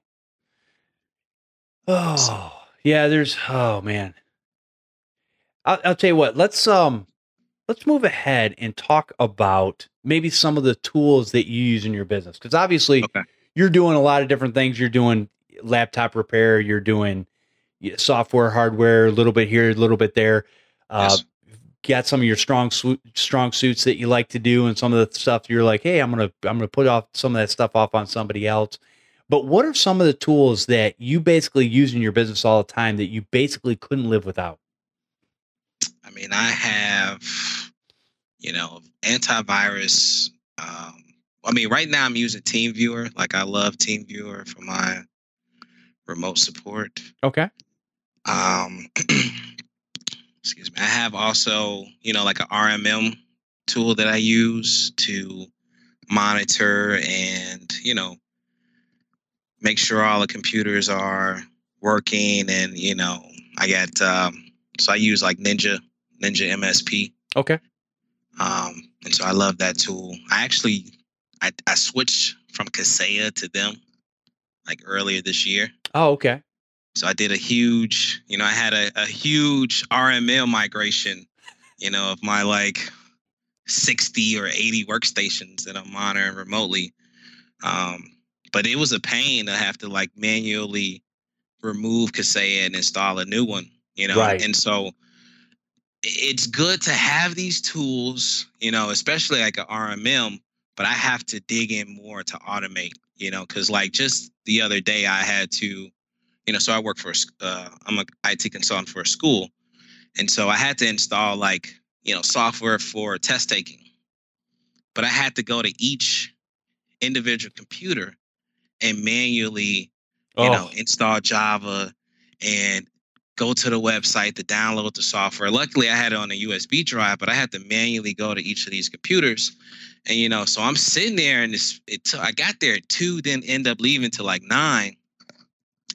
Oh, yeah, there's, oh man. I'll, I'll tell you what, let's, um, let's move ahead and talk about maybe some of the tools that you use in your business. Cause obviously okay. you're doing a lot of different things. You're doing laptop repair. You're doing software, hardware, a little bit here, a little bit there. Uh, yes. Got some of your strong, strong suits that you like to do. And some of the stuff you're like, hey, I'm going to, I'm going to put off some of that stuff off on somebody else. But what are some of the tools that you basically use in your business all the time that you basically couldn't live without? I mean, I have, you know, antivirus. Um, I mean, right now I'm using TeamViewer. Like I love TeamViewer for my remote support. Okay. Um, excuse me. I have also, you know, like an R M M tool that I use to monitor and, you know, make sure all the computers are working. And, you know, I got, um, so I use like Ninja, Ninja M S P. Okay. Um, and so I love that tool. I actually, I, I switched from Kaseya to them like earlier this year. Oh, okay. So I did a huge, you know, I had a, a huge R M M migration, you know, of my like sixty or eighty workstations that I'm monitoring remotely. Um, But it was a pain to have to like manually remove Kaseya and install a new one, you know? Right. And so it's good to have these tools, you know, especially like an R M M, but I have to dig in more to automate, you know, because like just the other day I had to, you know, so I work for, uh, I'm an I T consultant for a school. And so I had to install like, you know, software for test taking, but I had to go to each individual computer and manually, you oh. know, install Java and go to the website to download the software. Luckily, I had it on a U S B drive, but I had to manually go to each of these computers. And, you know, so I'm sitting there and it's, it t- I got there at two, then end up leaving to like nine.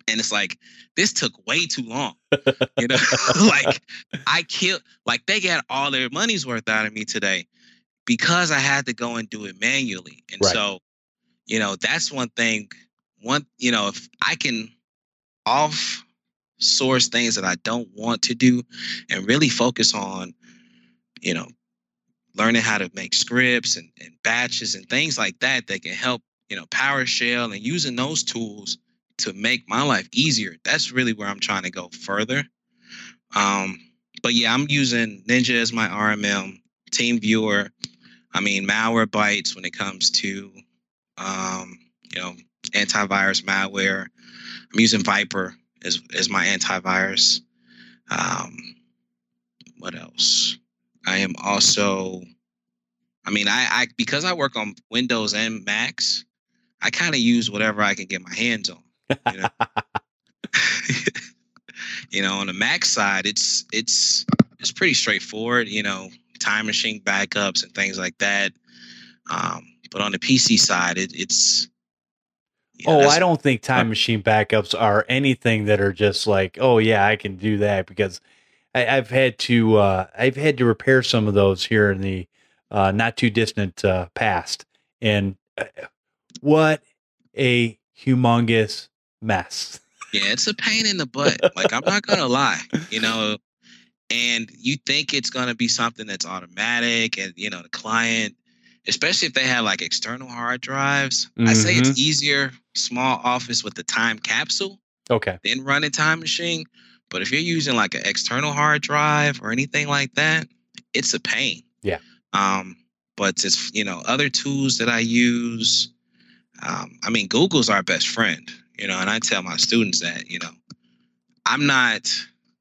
And it's like, this took way too long. You know, like I killed, like they got all their money's worth out of me today because I had to go and do it manually. And Right. so, you know, that's one thing. One, you know, if I can off source things that I don't want to do and really focus on, you know, learning how to make scripts and, and batches and things like that that can help, you know, PowerShell and using those tools to make my life easier. That's really where I'm trying to go further. Um, but yeah, I'm using Ninja as my R M M, TeamViewer. I mean, Malwarebytes when it comes to, um, you know, antivirus malware. I'm using Viper as, as my antivirus. Um, what else? I am also, I mean, I, I because I work on Windows and Macs, I kind of use whatever I can get my hands on. You know? You know, on the Mac side, it's it's it's pretty straightforward. You know, Time Machine backups and things like that. Um, but on the P C side, it, it's you know, Oh, that's- I don't think Time Machine backups are anything that are just like, oh yeah, I can do that, because I, I've had to uh, I've had to repair some of those here in the uh, not too distant uh, past, and uh, what a humongous mess. Yeah, it's a pain in the butt. Like, I'm not gonna lie, you know. And you think it's gonna be something that's automatic, and you know, the client, especially if they have like external hard drives. I say it's easier, small office with the time capsule, Okay. than running Time Machine. But if you're using like an external hard drive or anything like that, it's a pain. Yeah. Um, but it's, you know, other tools that I use. Um, I mean, Google's our best friend, you know, and I tell my students that, you know, I'm not,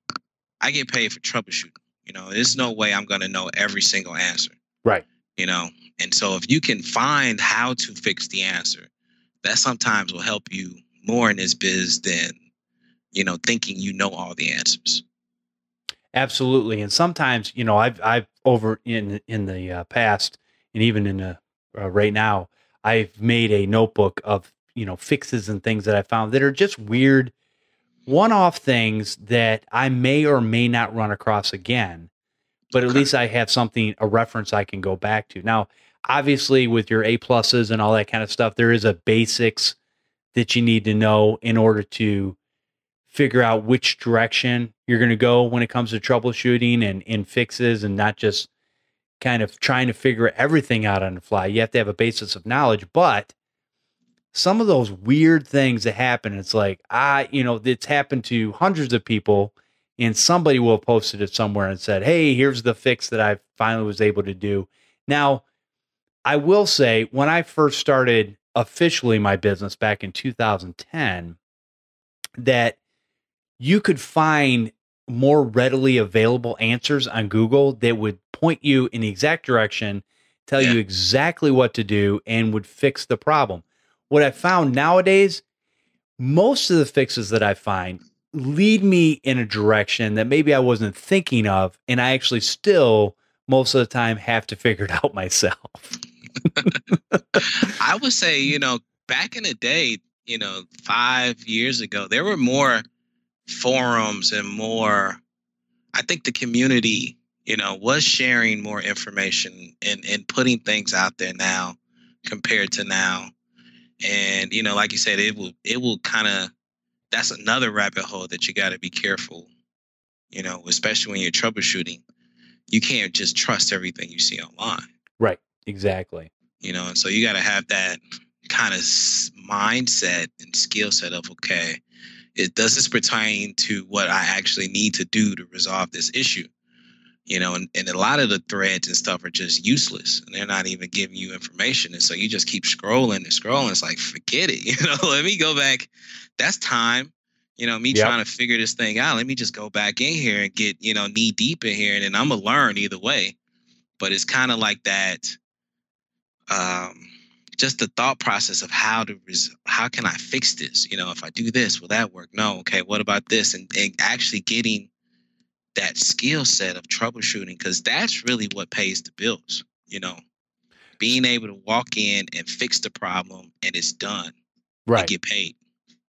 I get paid for troubleshooting. You know, there's no way I'm going to know every single answer. Right. You know, and so if you can find how to fix the answer, that sometimes will help you more in this biz than, you know, thinking you know all the answers. Absolutely. And sometimes, you know, I've, I've over in, in the uh, past, and even in the, uh, right now, I've made a notebook of, you know, fixes and things that I found that are just weird one-off things that I may or may not run across again, but at Okay. least I have something, a reference I can go back to. Now, obviously with your A pluses and all that kind of stuff, there is a basics that you need to know in order to figure out which direction you're going to go when it comes to troubleshooting and, and fixes, and not just kind of trying to figure everything out on the fly. You have to have a basis of knowledge, but some of those weird things that happen, it's like, ah, you know, it's happened to hundreds of people, and somebody will have posted it somewhere and said, hey, here's the fix that I finally was able to do. Now, I will say, when I first started officially my business back in two thousand ten, that you could find more readily available answers on Google that would point you in the exact direction, tell Yeah. you exactly what to do, and would fix the problem. What I found nowadays, most of the fixes that I find lead me in a direction that maybe I wasn't thinking of, and I actually still, most of the time, have to figure it out myself. I would say, you know, back in the day, you know, five years ago, there were more forums and more, I think the community, you know, was sharing more information and, and putting things out there now compared to now. And, you know, like you said, it will, it will kind of, that's another rabbit hole that you got to be careful, you know, especially when you're troubleshooting. You can't just trust everything you see online. Right. Exactly. You know, and so you got to have that kind of mindset and skill set of, okay, it does this pertain to what I actually need to do to resolve this issue? You know, and, and a lot of the threads and stuff are just useless, and they're not even giving you information. And so you just keep scrolling and scrolling. It's like, forget it. You know, let me go back. That's time. You know, me Yep. trying to figure this thing out. Let me just go back in here and get, you know, knee deep in here, and then I'm going to learn either way. But it's kind of like that. Um, just the thought process of how to res- how can I fix this? You know, if I do this, will that work? No. Okay. What about this? And, and actually getting that skill set of troubleshooting, because that's really what pays the bills. You know, being able to walk in and fix the problem and it's done. Right. And get paid.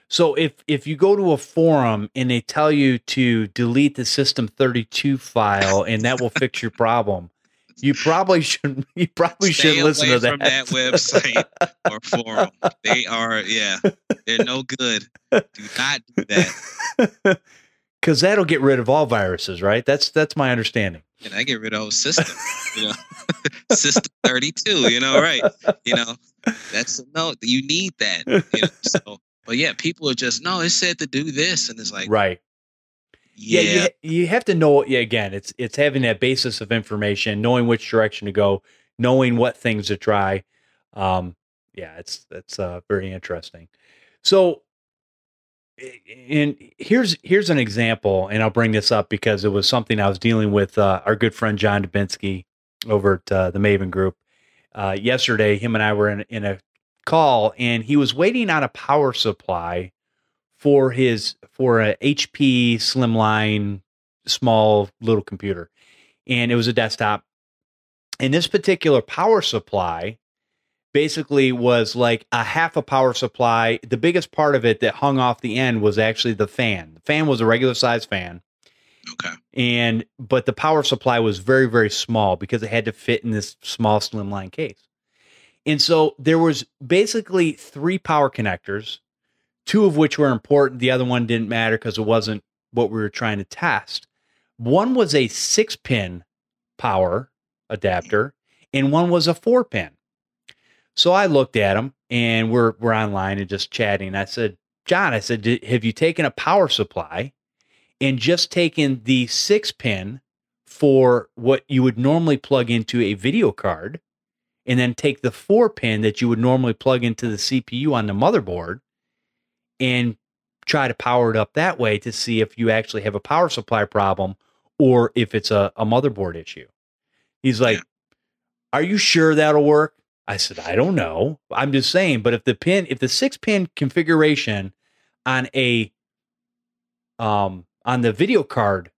So if if you go to a forum and they tell you to delete the system thirty-two file and that will fix your problem, you probably should you probably Stay shouldn't listen away to that. from that website or forum. They are, yeah, they're no good. Do not do that. Because that'll get rid of all viruses, right? That's that's my understanding. And I get rid of system, you know, system thirty-two, you know, right? You know, that's no, you need that. You know, so, but yeah, people are just no. It said to do this, and it's like, right. Yeah, yeah you, you have to know. Yeah, again, it's it's having that basis of information, knowing which direction to go, knowing what things to try. Um, yeah, it's that's uh, very interesting. So. And here's here's an example, and I'll bring this up because it was something I was dealing with uh, our good friend John Dubinsky over at uh, the Maven Group. Uh, yesterday, him and I were in, in a call, and he was waiting on a power supply for his for a H P Slimline small little computer, and it was a desktop. And this particular power supply basically was like a half a power supply. The biggest part of it that hung off the end was actually the fan. The fan was a regular size fan. Okay. And, but the power supply was very, very small because it had to fit in this small slimline case. And so there was basically three power connectors, two of which were important. The other one didn't matter because it wasn't what we were trying to test. One was a six pin power adapter and one was a four pin. So I looked at him, and we're we're online and just chatting. I said, John, I said, have you taken a power supply and just taken the six pin for what you would normally plug into a video card, and then take the four pin that you would normally plug into the C P U on the motherboard and try to power it up that way to see if you actually have a power supply problem or if it's a, a motherboard issue? He's like, yeah. Are you sure that'll work? I said, I don't know. I'm just saying, but if the pin, if the six pin configuration on a, um, on the video card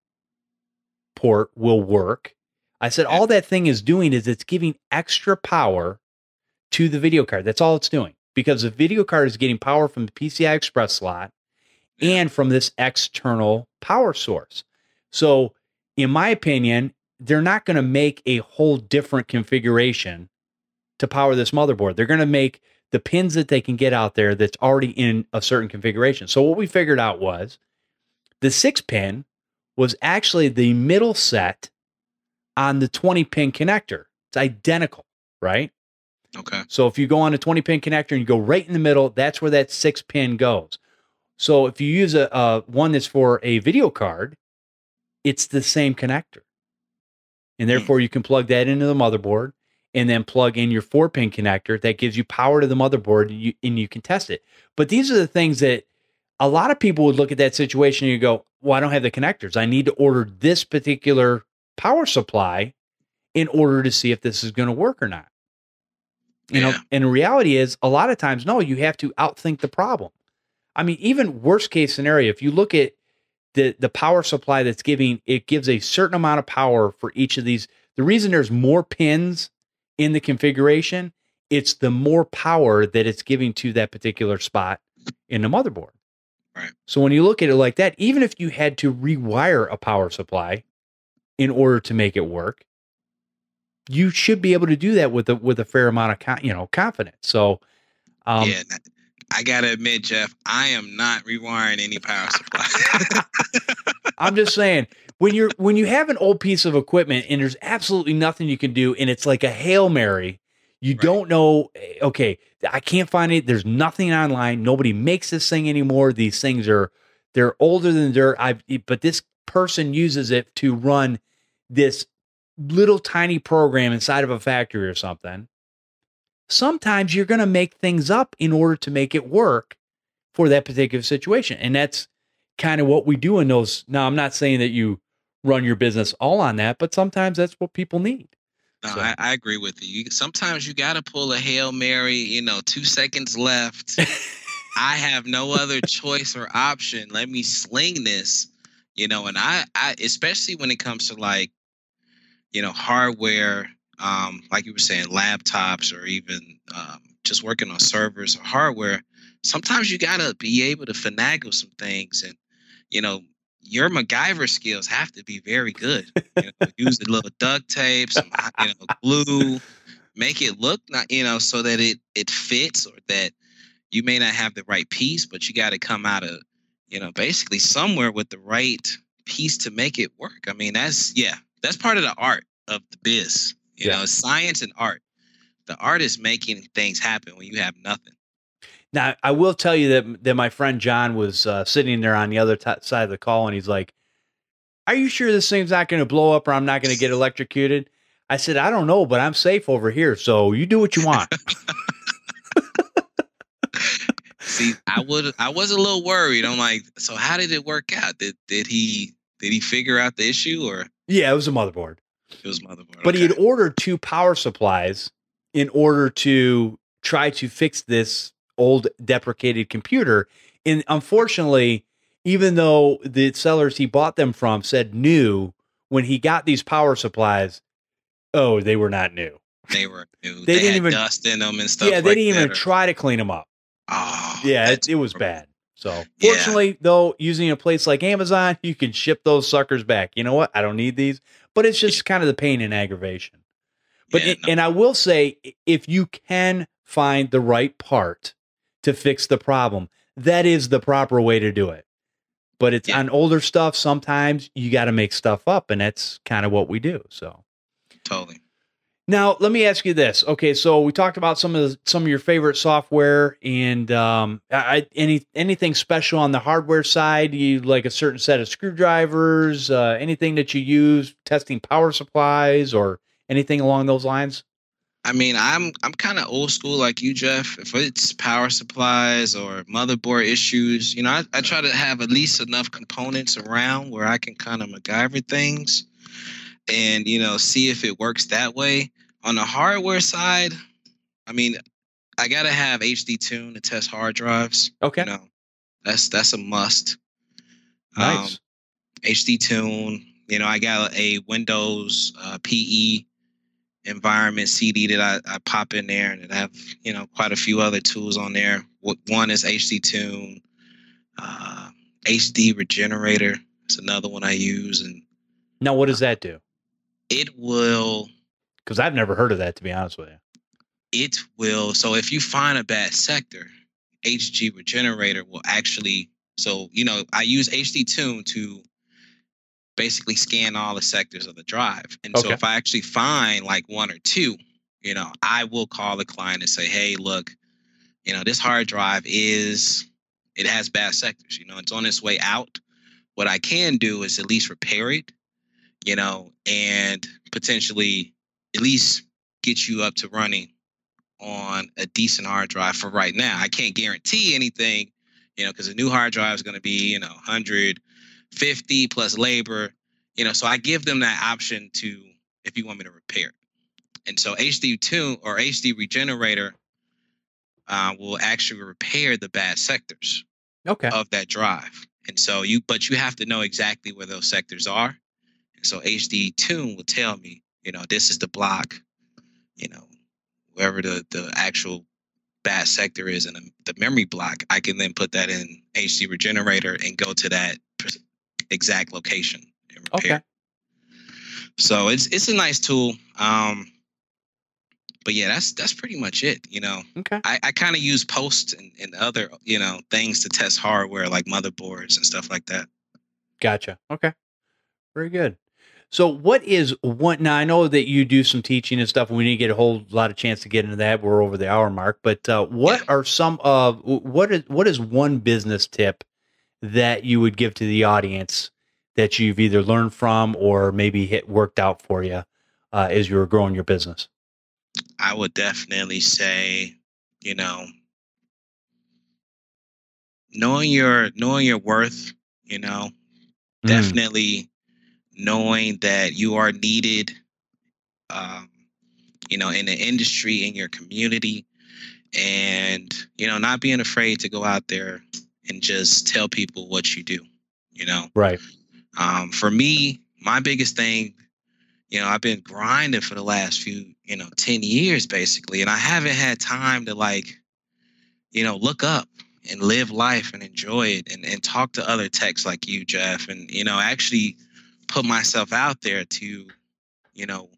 port will work, I said, all that thing is doing is it's giving extra power to the video card. That's all it's doing, because the video card is getting power from the P C I Express slot and from this external power source. So in my opinion, they're not going to make a whole different configuration to power this motherboard. They're going to make the pins that they can get out there that's already in a certain configuration. So what we figured out was the six pin was actually the middle set on the twenty pin connector. It's identical, right? Okay. So if you go on a twenty pin connector and you go right in the middle, that's where that six pin goes. So if you use a, a one that's for a video card, it's the same connector. And therefore you can plug that into the motherboard and then plug in your four pin connector that gives you power to the motherboard, and you, and you can test it. But these are the things that a lot of people would look at that situation and you go, well, I don't have the connectors. I need to order this particular power supply in order to see if this is going to work or not. You yeah. know, and the reality is a lot of times, no, you have to outthink the problem. I mean, even worst case scenario, if you look at the, the power supply that's giving, it gives a certain amount of power for each of these. The reason there's more pins in the configuration, it's the more power that it's giving to that particular spot in the motherboard. Right. So when you look at it like that, even if you had to rewire a power supply in order to make it work, you should be able to do that with a with a fair amount of con, you know confidence. So, um, yeah, I gotta admit, Jeff, I am not rewiring any power supply. I'm just saying, when you're when you have an old piece of equipment and there's absolutely nothing you can do, and it's like a Hail Mary, you right. don't know. Okay, I can't find it. There's nothing online. Nobody makes this thing anymore. These things are they're older than dirt. I but this person uses it to run this little tiny program inside of a factory or something. Sometimes you're going to make things up in order to make it work for that particular situation. And that's kind of what we do in those. Now, I'm not saying that you run your business all on that, but sometimes that's what people need. No, so. I, I agree with you. you sometimes you got to pull a Hail Mary, you know, two seconds left. I have no other choice or option. Let me sling this, you know, and I, I especially when it comes to like, you know, hardware, um, like you were saying, laptops or even um, just working on servers or hardware, sometimes you gotta be able to finagle some things, and you know, your MacGyver skills have to be very good. You know, use a little duct tape, some you know glue, make it look not you know so that it it fits, or that you may not have the right piece, but you got to come out of you know basically somewhere with the right piece to make it work. I mean, that's yeah, that's part of the art of the biz. You Yeah. know, science and art. The art is making things happen when you have nothing. Now, I will tell you that that my friend John was uh, sitting there on the other t- side of the call, and he's like, "Are you sure this thing's not going to blow up, or I'm not going to get electrocuted?" I said, "I don't know, but I'm safe over here, so you do what you want." See, I would, I was a little worried. I'm like, so how did it work out? Did did he did he figure out the issue, or Yeah, it was a motherboard. it was motherboard? But he Okay. had ordered two power supplies in order to try to fix this old deprecated computer. And unfortunately, even though the sellers he bought them from said new, when he got these power supplies, oh, they were not new. They were new. They They, didn't had even- dust in them and stuff. Yeah, they like didn't that, even or- try to clean them up. Oh, Yeah, it, that's it was horrible. bad. So Yeah. fortunately, though, using a place like Amazon, you can ship those suckers back. You know what? I don't need these, but it's just kind of the pain and aggravation. But Yeah, it- no. and I will say, if you can find the right part to fix the problem, that is the proper way to do it. But it's Yeah. on older stuff. Sometimes you got to make stuff up, and that's kind of what we do. So Totally. now let me ask you this. Okay, so we talked about some of the, some of your favorite software, and um, I, any anything special on the hardware side? You like a certain set of screwdrivers? Uh, anything that you use testing power supplies or anything along those lines? I mean, I'm I'm kind of old school like you, Jeff. If it's power supplies or motherboard issues, you know, I, I try to have at least enough components around where I can kind of MacGyver things and, you know, see if it works that way. On the hardware side, I mean, I got to have H D Tune to test hard drives. Okay, You know, that's that's a must. nice. Um, H D Tune, you know, I got a Windows uh, P E environment C D that I, I pop in there, and I have, you know, quite a few other tools on there. One is H D Tune, uh, H D Regenerator is another one I use, and Now, what does that do? it will, Because I've never heard of that, to be honest with you. it will. So if you find a bad sector, H D Regenerator will actually. So you know, I use H D Tune to basically scan all the sectors of the drive. And so Okay. if I actually find like one or two, you know, I will call the client and say, hey, look, you know, this hard drive is, it has bad sectors, you know, it's on its way out. What I can do is at least repair it, you know, and potentially at least get you up to running on a decent hard drive for right now. I can't guarantee anything, you know, because a new hard drive is going to be, you know, one hundred fifty plus labor, you know, so I give them that option to, if you want me to repair it. And so H D Tune or H D Regenerator uh, will actually repair the bad sectors Okay, of that drive. And so you, but you have to know exactly where those sectors are. And so H D Tune will tell me, you know, this is the block, you know, wherever the, the actual bad sector is in the, the memory block, I can then put that in H D Regenerator and go to that exact location and repair. okay. So it's it's a nice tool. Um, but yeah, that's that's pretty much it. You know, Okay. I, I kind of use Post and, and other, you know, things to test hardware like motherboards and stuff like that. Gotcha. Okay. Very good. So what is one, now I know that you do some teaching and stuff, and we didn't get a whole lot of chance to get into that. We're over the hour mark, but uh, what Yeah. are some of, what is, what is one business tip that you would give to the audience that you've either learned from or maybe hit worked out for you uh, as you were growing your business? I would definitely say, you know, knowing your knowing your worth, you know, Mm. definitely knowing that you are needed, um, you know, in the industry, in your community, and, you know, not being afraid to go out there and just tell people what you do, you know. Right. Um, for me, my biggest thing, you know, I've been grinding for the last few, you know, ten years basically, and I haven't had time to like, you know, look up. and live life and enjoy it and, and talk to other techs like you, Jeff, and, you know, actually put myself out there to, you know,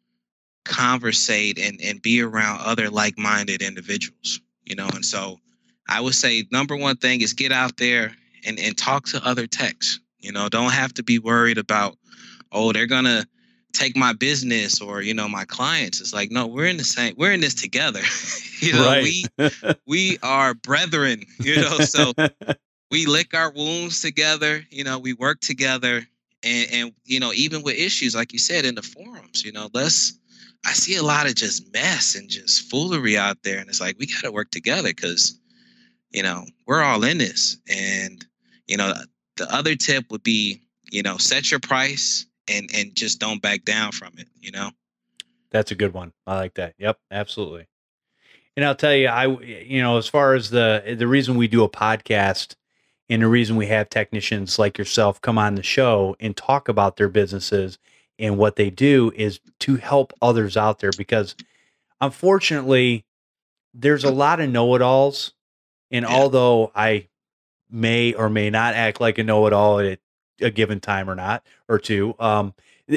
conversate and, and be around other like-minded individuals, you know. And so I would say number one thing is get out there and, and talk to other techs. You know, don't have to be worried about, oh, they're going to take my business or, you know, my clients. It's like, no, we're in the same, we're in this together. you know, right. we, we are brethren, you know, so we lick our wounds together, you know, we work together and, and, you know, even with issues, like you said, in the forums, you know, let's, I see a lot of just mess and just foolery out there. And it's like, we got to work together because, you know, we're all in this. And, you know, the other tip would be, you know, set your price and, and just don't back down from it, you know? That's a good one. I like that. Yep, absolutely. And I'll tell you, I, you know, as far as the, the reason we do a podcast and the reason we have technicians like yourself come on the show and talk about their businesses and what they do is to help others out there, because unfortunately there's a lot of know-it-alls. And yeah. although I may or may not act like a know-it-all at a given time or not, or two, um,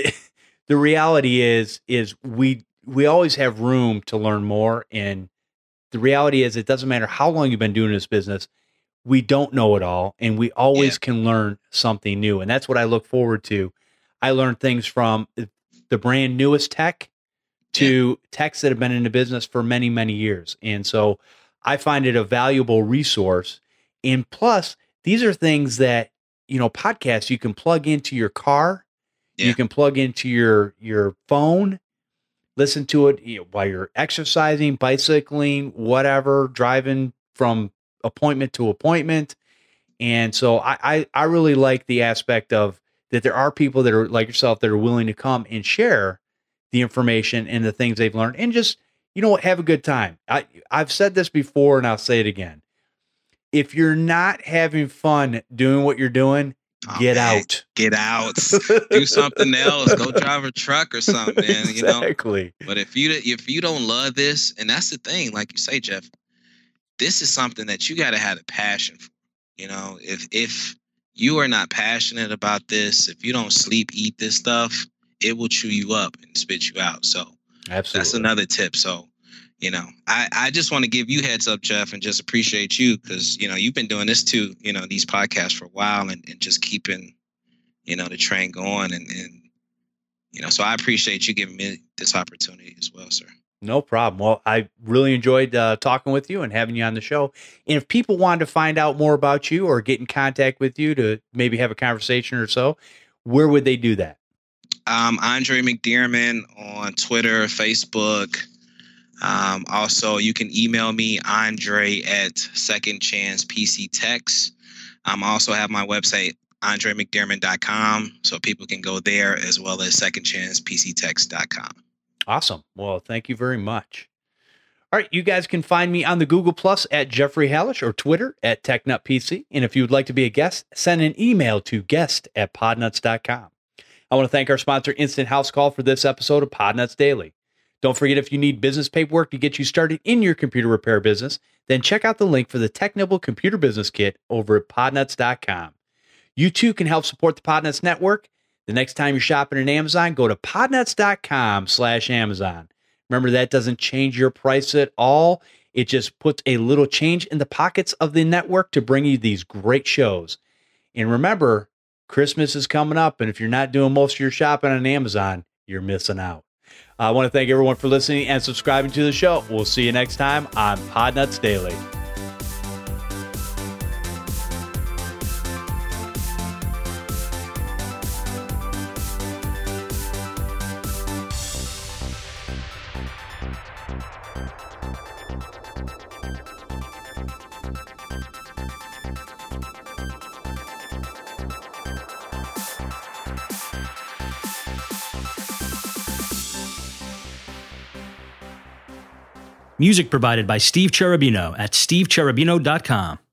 the reality is, is we, we always have room to learn more. And the reality is it doesn't matter how long you've been doing this business. We don't know it all. And we always yeah. can learn something new. And that's what I look forward to. I learned things from the brand newest tech to yeah. techs that have been in the business for many, many years. And so I find it a valuable resource. And plus, these are things that, you know, podcasts you can plug into your car. Yeah. You can plug into your, your phone, listen to it you know, while you're exercising, bicycling, whatever, driving from appointment to appointment. And so I, I, I really like the aspect of that there are people that are like yourself that are willing to come and share the information and the things they've learned and just, you know what, have a good time. I, I've said this before and I'll say it again. If you're not having fun doing what you're doing, oh, get man, out. Get out. Do something else. Go drive a truck or something, man. You exactly. know? But if you if you don't love this, and that's the thing, like you say, Jeff, this is something that you got to have a passion for. You know, if if you are not passionate about this, if you don't sleep, eat this stuff, it will chew you up and spit you out. So absolutely, that's another tip. So, you know, I, I just want to give you heads up, Jeff, and just appreciate you because, you know, you've been doing this too, you know, these podcasts for a while and, and just keeping, you know, the train going. And, and, you know, so I appreciate you giving me this opportunity as well, sir. No problem. Well, I really enjoyed uh, talking with you and having you on the show. And if people wanted to find out more about you or get in contact with you to maybe have a conversation or so, where would they do that? Um, Andre McDearman on Twitter, Facebook. Um, also, you can email me, Andre at Second Chance P C Techs. Um, I also have my website, andre mcdearman dot com, so people can go there as well as second chance p c techs dot com. Awesome. Well, thank you very much. All right. You guys can find me on the Google Plus at Jeffrey Hallish or Twitter at TechNutPC. And if you would like to be a guest, send an email to guest at podnuts dot com. I want to thank our sponsor, Instant House Call, for this episode of Podnuts Daily. Don't forget, if you need business paperwork to get you started in your computer repair business, then check out the link for the TechNibble Computer Business Kit over at podnuts dot com. You too can help support the Podnuts Network. The next time you're shopping at Amazon, go to podnuts dot com slash Amazon. Remember, that doesn't change your price at all. It just puts a little change in the pockets of the network to bring you these great shows. And remember, Christmas is coming up, and if you're not doing most of your shopping on Amazon, you're missing out. I want to thank everyone for listening and subscribing to the show. We'll see you next time on Podnuts Daily. Music provided by Steve Cherubino at steve cherubino dot com.